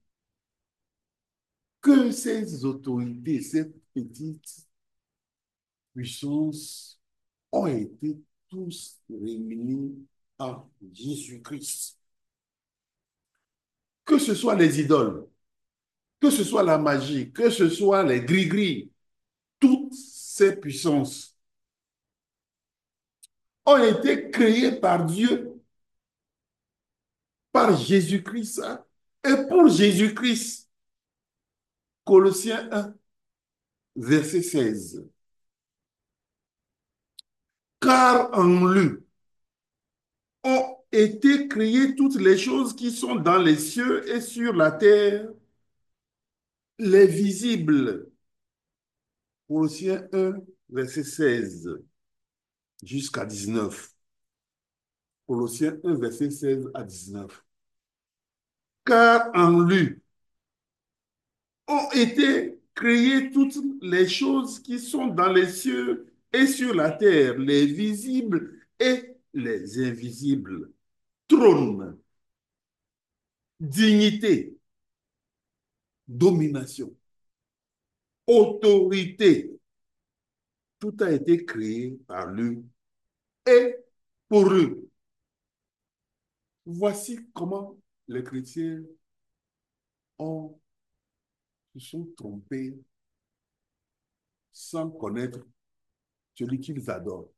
que ces autorités, ces petites puissances ont été tous réunis en Jésus-Christ. Que ce soit les idoles, que ce soit la magie, que ce soit les gris-gris, toutes ces puissances ont été créées par Dieu, par Jésus-Christ et pour Jésus-Christ. Colossiens un, verset seize. Car en lui ont été créées toutes les choses qui sont dans les cieux et sur la terre, les visibles. Colossiens un, verset seize jusqu'à dix-neuf. Colossiens un, verset seize à dix-neuf. Car en lui ont été créées toutes les choses qui sont dans les cieux et sur la terre, les visibles et les invisibles. Trône, dignité, domination, autorité, tout a été créé par lui et pour lui. Voici comment les chrétiens ont, se sont trompés sans connaître celui qu'ils adorent.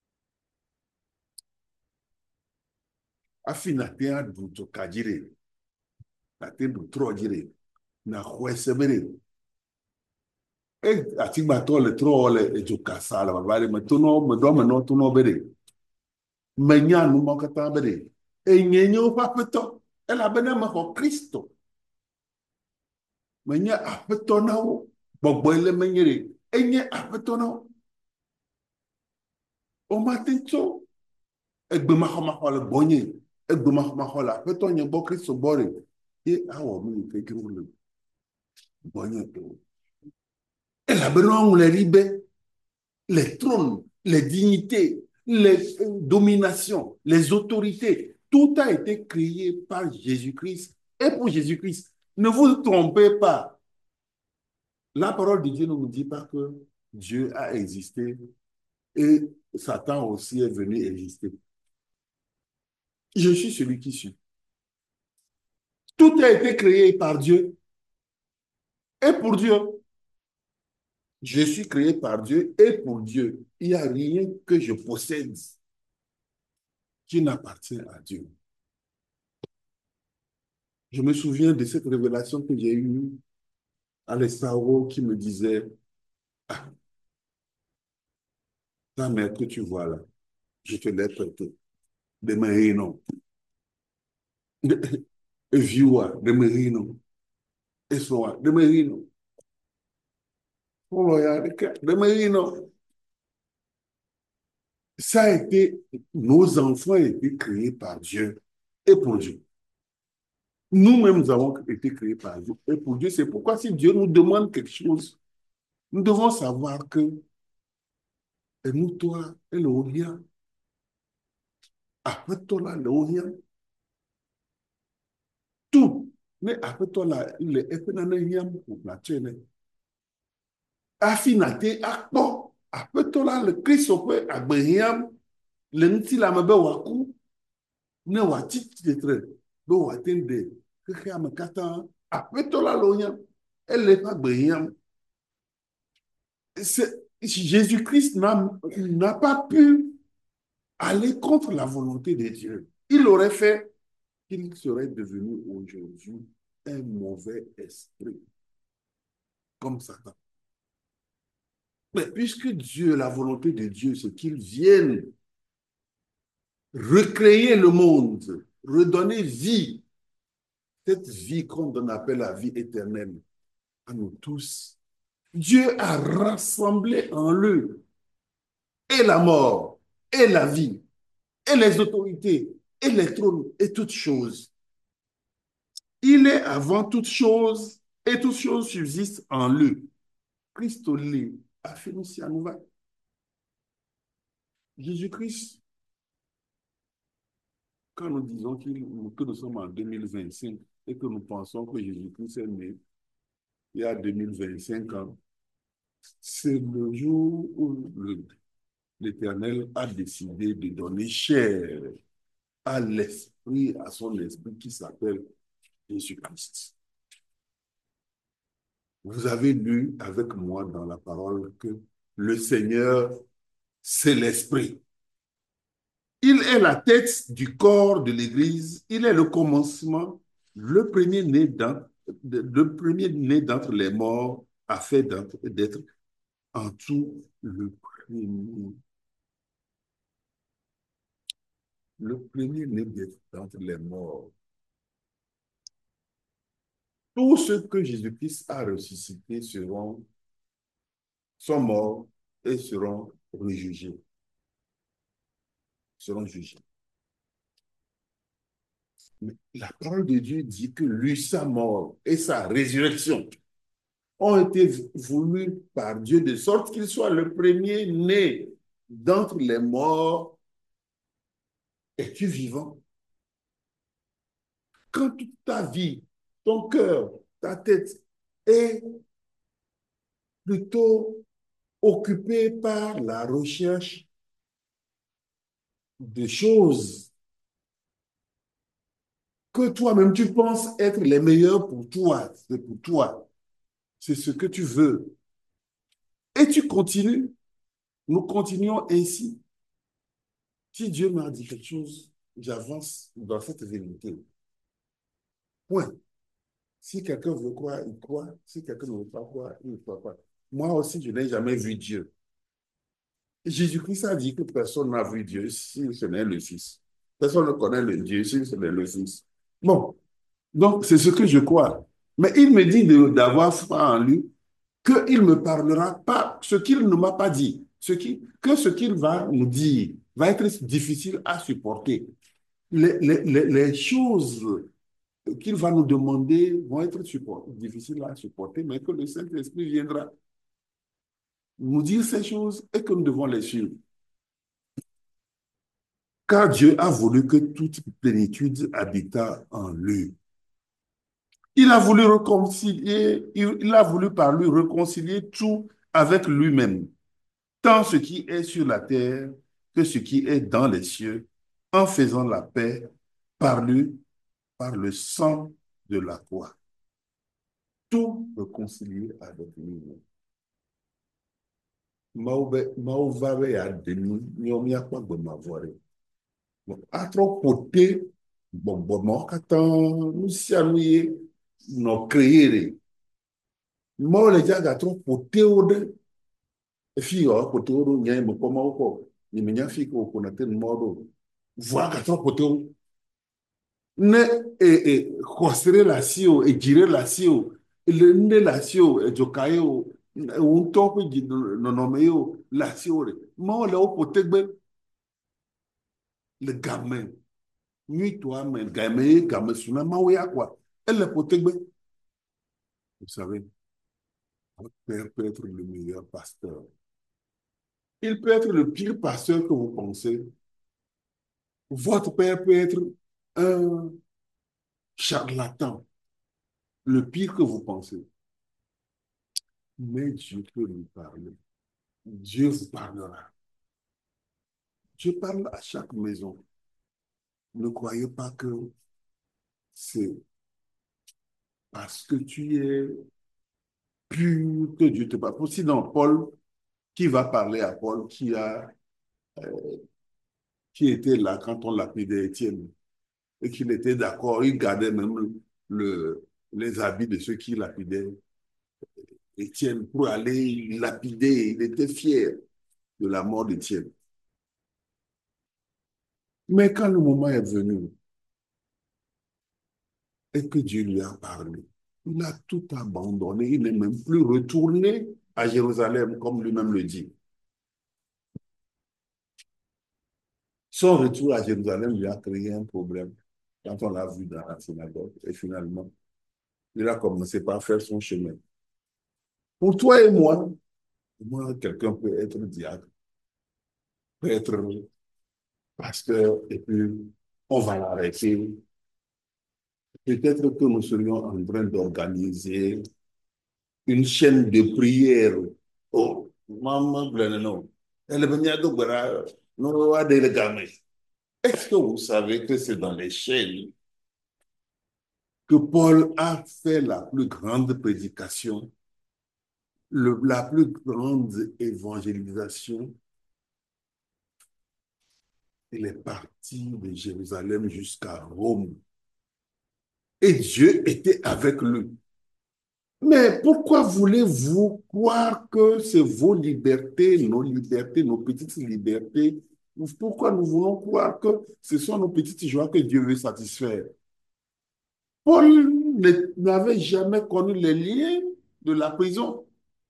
Afina tea duto kajire, na te du tro jire, na huesebere. E atigba to le tro le ejoka sala babale me tono me do me no tono bere. Me nya nu mo kata bere. E nyenyo papeto, e la bena me ho Kristo. Me nya apeto na wo. gbɔgbɔ le menye ɖe enye aƒetɔ na wo. Womate tso egbemaxɔmaxɔ le gbɔnye, egbemaxɔmaxɔ le aƒetɔ nye gbɔ Kristo gbɔ ɖe ye awɔ nu yi ke wole gbɔnye o. Elabena woŋlɔe ɖi be les trônes, les dignités, les dominations, les autorités, tout a été créé par Jésus-Christ et pour Jésus-Christ. Ne vous trompez pas. La parole de Dieu ne nous dit pas que Dieu a existé et Satan aussi est venu exister. Je suis celui qui suis. Tout a été créé par Dieu et pour Dieu. Je suis créé par Dieu et pour Dieu. Il n'y a rien que je possède qui n'appartient à Dieu. Je me souviens de cette révélation que j'ai eue à l'Estaro qui me disait ah, ta mère que tu vois là, je te l'ai prêtée. De me non. Et viwa, de me non. Et soit, de me non. De me non. Ça a été, nos enfants ont été créés par Dieu et pour Dieu. Nous-mêmes, nous avons été créés par Dieu et pour Dieu. C'est pourquoi si Dieu nous demande quelque chose, nous devons savoir que et nous, toi, et le Orient, après toi, là, le Orient, tout, mais après toi, là, il est épinané, pour la tienne. Affinité, akpo, après toi, là, le Christ, au peu, Abraham, le nti la mebe waku, ne wati titre, do watende, que kama kata, après toi, là, l'Orient, elle est pas Abraham. Jésus-Christ n'a pas pu aller contre la volonté de Dieu. Il aurait fait qu'il serait devenu aujourd'hui un mauvais esprit, comme Satan. Mais puisque Dieu, la volonté de Dieu, c'est qu'il vienne recréer le monde, redonner vie, cette vie qu'on appelle la vie éternelle à nous tous, Dieu a rassemblé en lui et la mort, et la vie, et les autorités, et les trônes, et toutes choses. Il est avant toutes choses, et toutes choses subsistent en lui. Christ a fait nous si à nous. Jésus-Christ, quand nous disons que nous sommes en deux mille vingt-cinq et que nous pensons que Jésus-Christ est né il y a deux mille vingt-cinq ans, c'est le jour où l'Éternel a décidé de donner chair à l'esprit, à son esprit qui s'appelle Jésus-Christ. Vous avez lu avec moi dans la parole que le Seigneur, c'est l'esprit. Il est la tête du corps de l'Église. Il est le commencement, le premier-né le premier-né d'entre les morts, afin d'être en tout le premier. Le premier-né d'entre les morts. Tous ceux que Jésus-Christ a ressuscités seront, sont morts et seront rejugés. Seront jugés. Mais la parole de Dieu dit que lui, sa mort et sa résurrection ont été voulus par Dieu de sorte qu'il soit le premier-né d'entre les morts. Es-tu vivant? Quand toute ta vie, ton cœur, ta tête est plutôt occupée par la recherche de choses que toi-même tu penses être les meilleures pour toi, c'est pour toi, c'est ce que tu veux. Et tu continues, nous continuons ainsi. Si Dieu m'a dit quelque chose, j'avance dans cette vérité. Point. Si quelqu'un veut croire, il croit. Si quelqu'un ne veut pas croire, il ne croit pas. Moi aussi, je n'ai jamais vu Dieu. Jésus-Christ a dit que personne n'a vu Dieu si ce n'est le Fils. Personne ne connaît le Dieu si ce n'est le Fils. Bon, donc c'est ce que je crois. Mais il me dit d'avoir foi en lui qu'il ne me parlera pas ce qu'il ne m'a pas dit, ce qui, que ce qu'il va nous dire va être difficile à supporter. Les, les, les, les choses qu'il va nous demander vont être support, difficiles à supporter, mais que le Saint-Esprit viendra nous dire ces choses et que nous devons les suivre. Car Dieu a voulu que toute plénitude habitât en lui. Il a voulu réconcilier, il, il a voulu par lui réconcilier tout avec lui-même, tant ce qui est sur la terre que ce qui est dans les cieux, en faisant la paix par lui, par le sang de la croix. Tout réconcilier avec lui-même. Mauvais à demi, n'y a pas de m'avoir. Atro poté, bon, bon, bon, quand nous sommes nous créer. Moi, les gens, atro poté, fi o poté, n'y a pas de m'avoir. Ni m'y fi ko ko na ten modo. Voir atro poté, ne e e construire la sio e girer la sio, le ne la sio e jokayo, un top de no no meio la sio. Moi, le poté, le gamin. Nuit toi, mais gamin, gamin, suna maouya quoi. Elle est protège. Vous savez, votre père peut être le meilleur pasteur. Il peut être le pire pasteur que vous pensez. Votre père peut être un charlatan, le pire que vous pensez. Mais Dieu peut lui parler. Dieu vous parlera. Dieu parle à chaque maison. Ne croyez pas que c'est parce que tu es pur que Dieu te parle. Sinon, Paul, qui va parler à Paul, qui a qui était là quand on lapidait Étienne et qu'il était d'accord, il gardait même le, les habits de ceux qui lapidaient Étienne pour aller lapider. Il était fier de la mort d'Étienne. Mais quand le moment est venu et que Dieu lui a parlé, il a tout abandonné. Il n'est même plus retourné à Jérusalem, comme lui-même le dit. Son retour à Jérusalem lui a créé un problème quand on l'a vu dans la synagogue. Et finalement, il a commencé par faire son chemin. Pour toi et moi, moi, quelqu'un peut être diacre, peut être pasteur, et puis on va l'arrêter. Peut-être que nous serions en train d'organiser une chaîne de prière. Oh, maman, non. Elle est venue à Dogbara, non, à des gamins. Est-ce que vous savez que c'est dans les chaînes que Paul a fait la plus grande prédication, le, la plus grande évangélisation? Il est parti de Jérusalem jusqu'à Rome. Et Dieu était avec lui. Mais pourquoi voulez-vous croire que c'est vos libertés, nos libertés, nos petites libertés? Pourquoi nous voulons croire que ce sont nos petites joies que Dieu veut satisfaire? Paul n'avait jamais connu les liens de la prison,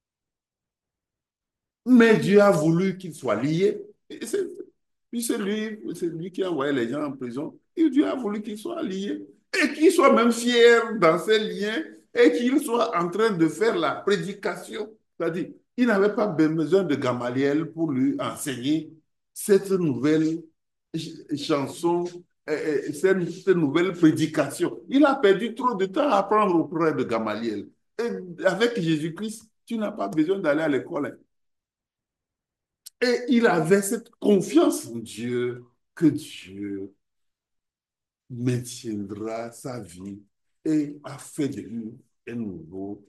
mais Dieu a voulu qu'il soit lié. Et c'est, puis c'est lui, c'est lui qui a envoyé les gens en prison. Et Dieu a voulu qu'il soit lié. Et qu'il soit même fier dans ses liens et qu'il soit en train de faire la prédication. C'est-à-dire, il n'avait pas besoin de Gamaliel pour lui enseigner cette nouvelle chanson, cette, cette nouvelle prédication. Il a perdu trop de temps à apprendre auprès de Gamaliel. Et avec Jésus-Christ, tu n'as pas besoin d'aller à l'école. Et il avait cette confiance en Dieu que Dieu maintiendra sa vie et a fait de lui un nouveau,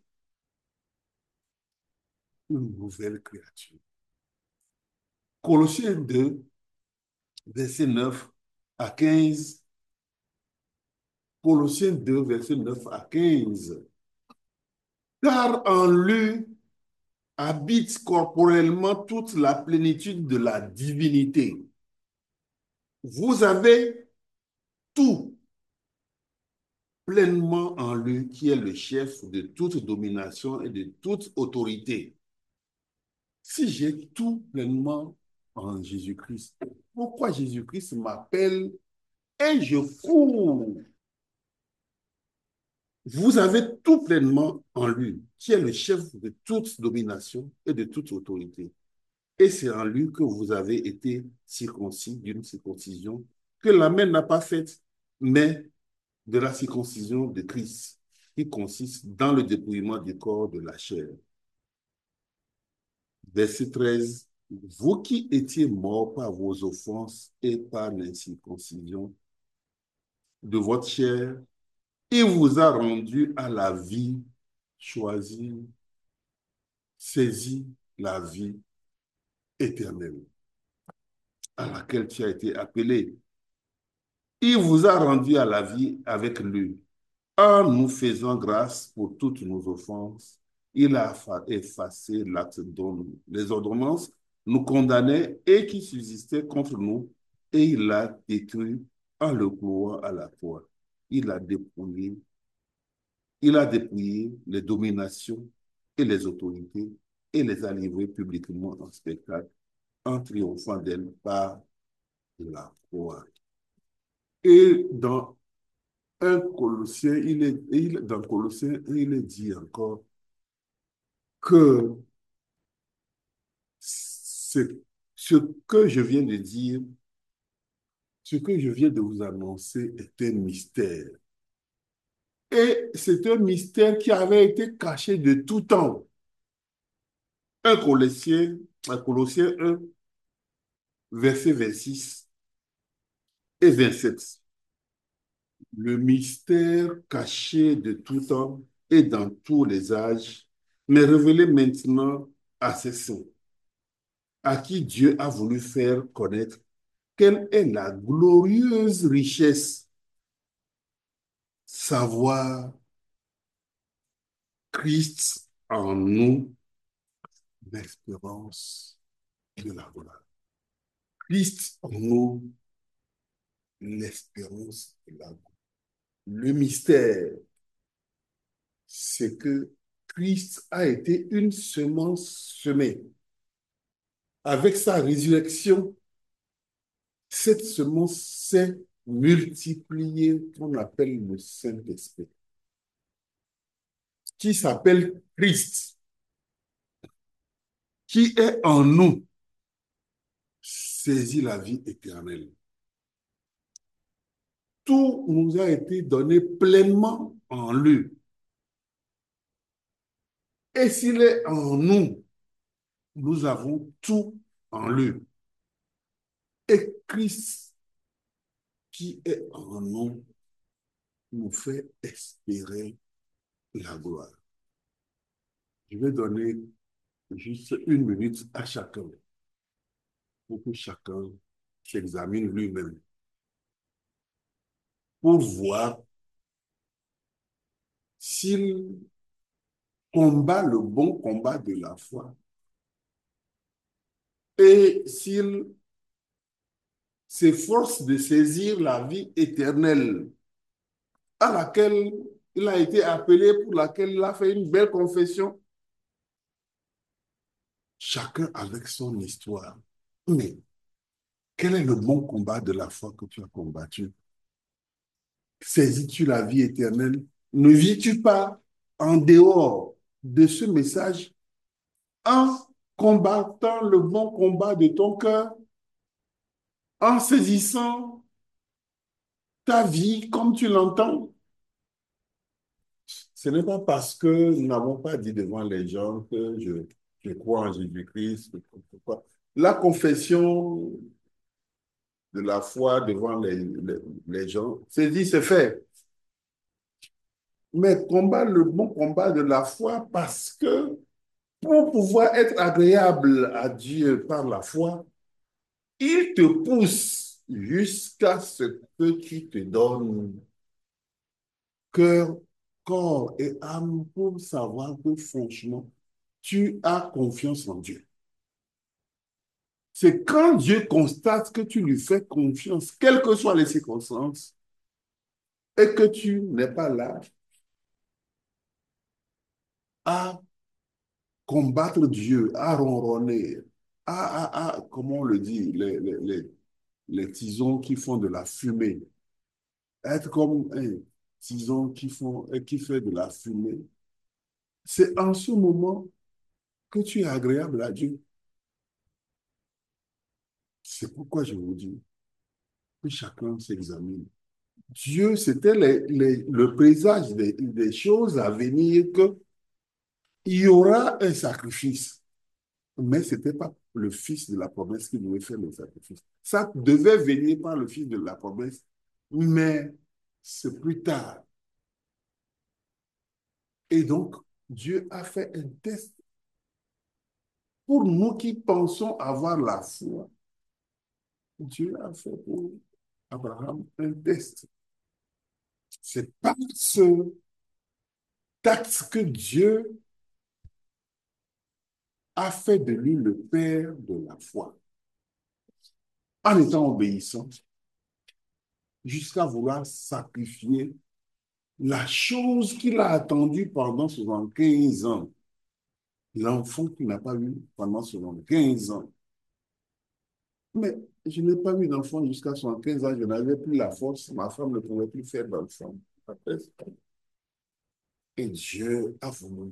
une nouvelle créature. Colossiens deux, verset neuf à quinze. Colossiens deux, verset neuf à quinze. Car en lui habite corporellement toute la plénitude de la divinité. Vous avez tout pleinement en lui, qui est le chef de toute domination et de toute autorité. Si j'ai tout pleinement en Jésus-Christ, pourquoi Jésus-Christ m'appelle et je cours? Vous avez tout pleinement en lui, qui est le chef de toute domination et de toute autorité. Et c'est en lui que vous avez été circoncis d'une circoncision que la main n'a pas faite, mais de la circoncision de Christ, qui consiste dans le dépouillement du corps de la chair. Verset treize. Vous qui étiez morts par vos offenses et par l'incirconcision de votre chair, il vous a rendu à la vie, choisi, saisi la vie éternelle, à laquelle tu as été appelé. Il vous a rendu à la vie avec lui. En nous faisant grâce pour toutes nos offenses, il a effacé l'acte dont les ordonnances nous condamnaient et qui subsistait contre nous, et il l'a détruit en le clouant à la croix. Il a dépouillé, il a dépouillé les dominations et les autorités et les a livrées publiquement en spectacle, en triomphant d'elles par la croix. Et dans un Colossien, il est, il, dans Colossien, il est dit encore que ce, ce que je viens de dire, ce que je viens de vous annoncer est un mystère. Et c'est un mystère qui avait été caché de tout temps. un Colossien, un Colossien un, verset vingt-six et vingt-sept. Le mystère caché de tout temps et dans tous les âges, mais révélé maintenant à ses saints, à qui Dieu a voulu faire connaître quelle est la glorieuse richesse, savoir Christ en nous, l'espérance de la gloire. Christ en nous, l'espérance de la gloire. Le mystère, c'est que Christ a été une semence semée. Avec sa résurrection, cette semence s'est multipliée, qu'on appelle le Saint-Esprit, qui s'appelle Christ, qui est en nous, saisit la vie éternelle. Tout nous a été donné pleinement en lui. Et s'il est en nous, nous avons tout en lui. Et Christ qui est en nous nous fait espérer la gloire. Je vais donner juste une minute à chacun pour que chacun s'examine lui-même pour voir s'il combat le bon combat de la foi et s'il s'efforce de saisir la vie éternelle à laquelle il a été appelé, pour laquelle il a fait une belle confession. Chacun avec son histoire. Mais quel est le bon combat de la foi que tu as combattu? Saisis-tu la vie éternelle? Ne vis-tu pas en dehors de ce message en combattant le bon combat de ton cœur, en saisissant ta vie comme tu l'entends? Ce n'est pas parce que nous n'avons pas dit devant les gens que je, je crois en Jésus-Christ. La confession de la foi devant les, les, les gens, c'est dit, c'est fait. Mais combat le bon combat de la foi, parce que pour pouvoir être agréable à Dieu par la foi, il te pousse jusqu'à ce que tu te donnes cœur, corps et âme pour savoir que franchement, tu as confiance en Dieu. C'est quand Dieu constate que tu lui fais confiance, quelles que soient les circonstances, et que tu n'es pas là à combattre Dieu, à ronronner, à, à, à comment on le dit, les, les, les, les tisons qui font de la fumée, être comme un tison qui, font, qui fait de la fumée, c'est en ce moment que tu es agréable à Dieu. C'est pourquoi je vous dis que chacun s'examine. Dieu, c'était les, les, le présage des, des choses à venir, qu'il y aura un sacrifice. Mais ce n'était pas le fils de la promesse qui devait faire le sacrifice. Ça devait venir par le fils de la promesse, mais c'est plus tard. Et donc, Dieu a fait un test pour nous qui pensons avoir la foi. Dieu a fait pour Abraham un test. C'est par ce acte que Dieu a fait de lui le père de la foi. En étant obéissant, jusqu'à vouloir sacrifier la chose qu'il a attendue pendant soixante-quinze ans. L'enfant qu'il n'a pas eu pendant soixante-quinze ans. Mais je n'ai pas eu d'enfant jusqu'à soixante-quinze ans, je n'avais plus la force, ma femme ne pouvait plus faire d'enfant. Après, et Dieu a voulu,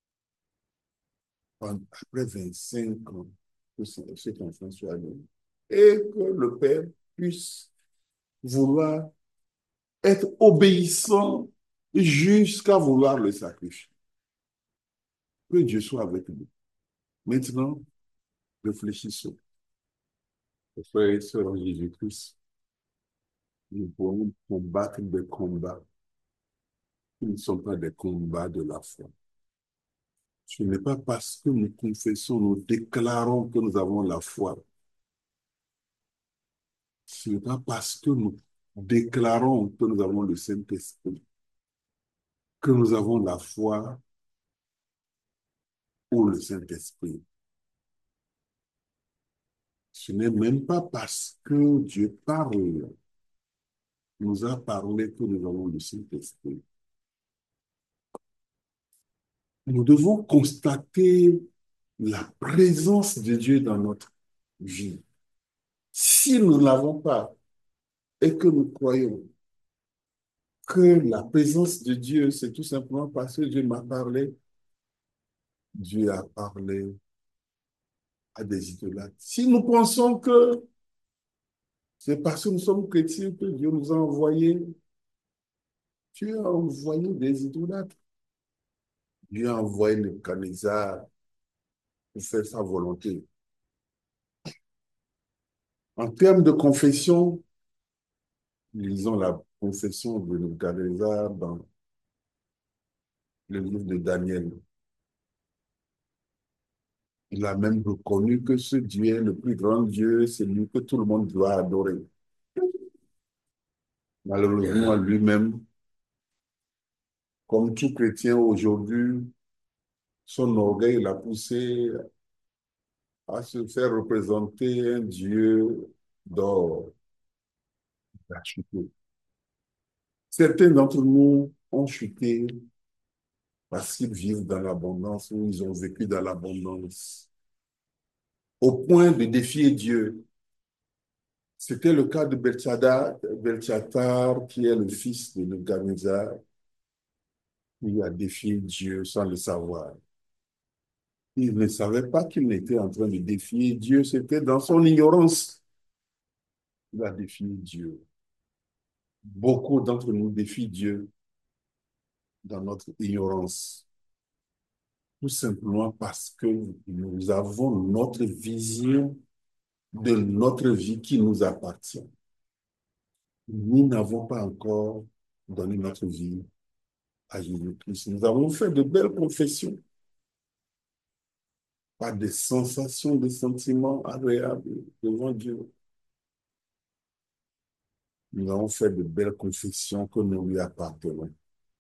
après vingt-cinq ans, que cet enfant soit né. Et que le Père puisse vouloir être obéissant jusqu'à vouloir le sacrifier. Que Dieu soit avec nous. Maintenant, réfléchissons. Frères et sœurs en Jésus-Christ, nous pouvons combattre des combats qui ne sont pas des combats de la foi. Ce n'est pas parce que nous confessons, nous déclarons que nous avons la foi. Ce n'est pas parce que nous déclarons que nous avons le Saint-Esprit que nous avons la foi ou le Saint-Esprit. Ce n'est même pas parce que Dieu parle, nous a parlé que nous avons le Saint-Esprit. Nous devons constater la présence de Dieu dans notre vie. Si nous ne l'avons pas et que nous croyons que la présence de Dieu, c'est tout simplement parce que Dieu m'a parlé, Dieu a parlé à des idolâtres. Si nous pensons que c'est parce que nous sommes chrétiens que Dieu nous a envoyés, Dieu a envoyé des idolâtres. Dieu a envoyé Nebuchadnezzar pour faire sa volonté. En termes de confession, lisons la confession de Nebuchadnezzar dans le livre de Daniel. Il a même reconnu que ce Dieu est le plus grand Dieu, c'est lui que tout le monde doit adorer. Malheureusement, lui-même, comme tout chrétien aujourd'hui, son orgueil l'a poussé à se faire représenter un Dieu d'or. Il a chuté. Certains d'entre nous ont chuté parce qu'ils vivent dans l'abondance ou ils ont vécu dans l'abondance, au point de défier Dieu. C'était le cas de Belshazzar, Belshazzar, qui est le fils de Nebuchadnezzar. Il a défié Dieu sans le savoir. Il ne savait pas qu'il était en train de défier Dieu, c'était dans son ignorance. Il a défié Dieu. Beaucoup d'entre nous défient Dieu dans notre ignorance, tout simplement parce que nous avons notre vision de notre vie qui nous appartient. Nous n'avons pas encore donné notre vie à Jésus-Christ. Nous avons fait de belles confessions, pas des sensations, des sentiments agréables devant Dieu. Nous avons fait de belles confessions que nous lui appartenons.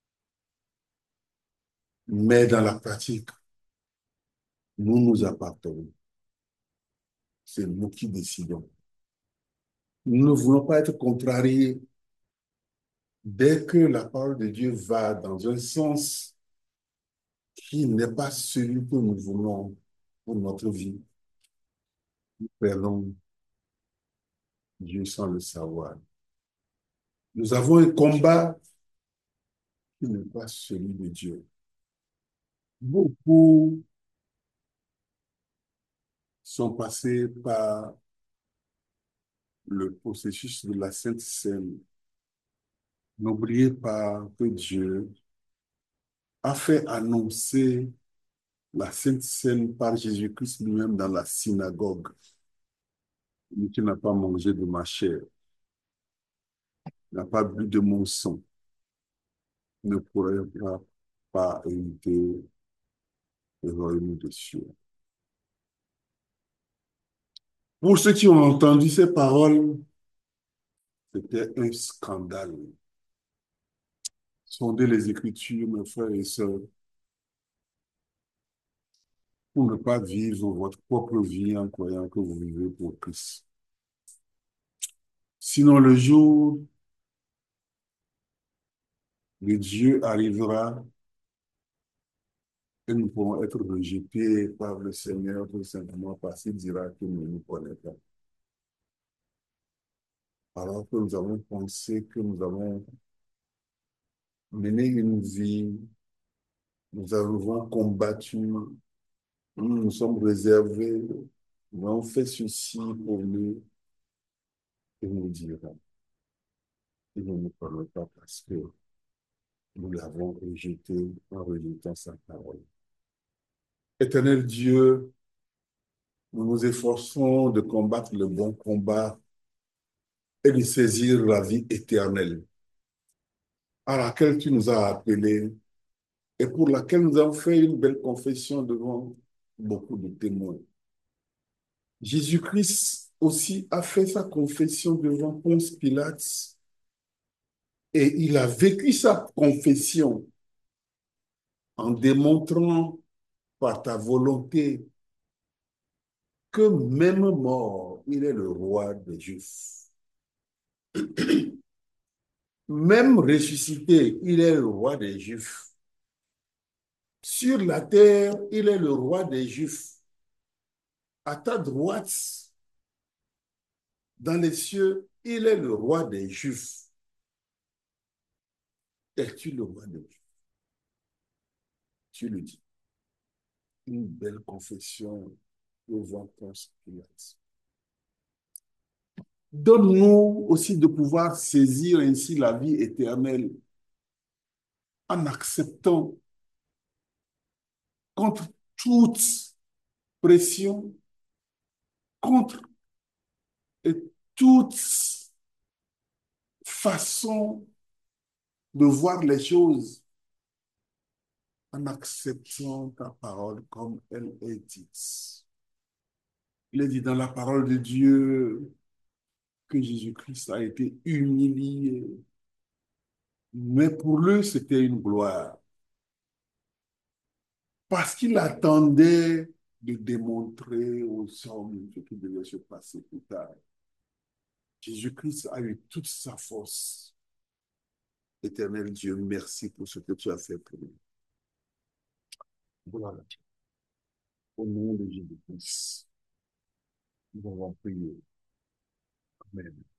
Mais dans la pratique, nous nous appartenons. C'est nous qui décidons. Nous ne voulons pas être contrariés Dès que la parole de Dieu va dans un sens qui n'est pas celui que nous voulons pour notre vie, nous perdons Dieu sans le savoir. Nous avons un combat qui n'est pas celui de Dieu. Beaucoup sont passés par le processus de la Sainte Seine. N'oubliez pas que Dieu a fait annoncer la Sainte Seine par Jésus-Christ lui-même dans la synagogue. Lui qui n'a pas mangé de ma chair, n'a pas bu de mon sang, ne pourrait pas, pas hériter le royaume des cieux. Pour ceux qui ont entendu ces paroles, c'était un scandale. Sondez les Écritures, mes frères et sœurs, pour ne pas vivre votre propre vie en croyant que vous vivez pour Christ. Sinon, le jour où Dieu arrivera et nous pourrons être rejetés par le Seigneur tout simplement parce qu'il dira qu'il ne nous connaît pas. Alors que nous avons pensé que nous avons mené une vie, nous avons combattu, nous nous sommes réservés, nous avons fait ceci pour lui, il nous dira, il ne nous connaît pas parce que nous l'avons rejeté en rejetant sa parole. Éternel Dieu, nous nous efforçons de combattre le bon combat et de saisir la vie éternelle à laquelle tu nous as appelés et pour laquelle nous avons fait une belle confession devant beaucoup de témoins. Jésus-Christ aussi a fait sa confession devant Ponce Pilate et il a vécu sa confession en démontrant par ta volonté que même mort, il est le roi des Juifs. Même ressuscité, il est le roi des Juifs. Sur la terre, il est le roi des Juifs. À ta droite, dans les cieux, il est le roi des Juifs. Es-tu le roi des Juifs? Tu le dis. Une belle confession devant Ponce Pilate. Donne-nous aussi de pouvoir saisir ainsi la vie éternelle en acceptant contre toute pression, contre toute façon de voir les choses, en acceptant ta parole comme elle est dite. Il est dit dans la parole de Dieu que Jésus-Christ a été humilié, mais pour lui, c'était une gloire. Parce qu'il attendait de démontrer aux hommes ce qui devait se passer plus tard. Jésus-Christ a eu toute sa force. Éternel Dieu, merci pour ce que tu as fait pour nous. Voilà. Au nom de Jésus-Christ, nous avons prié. Amen.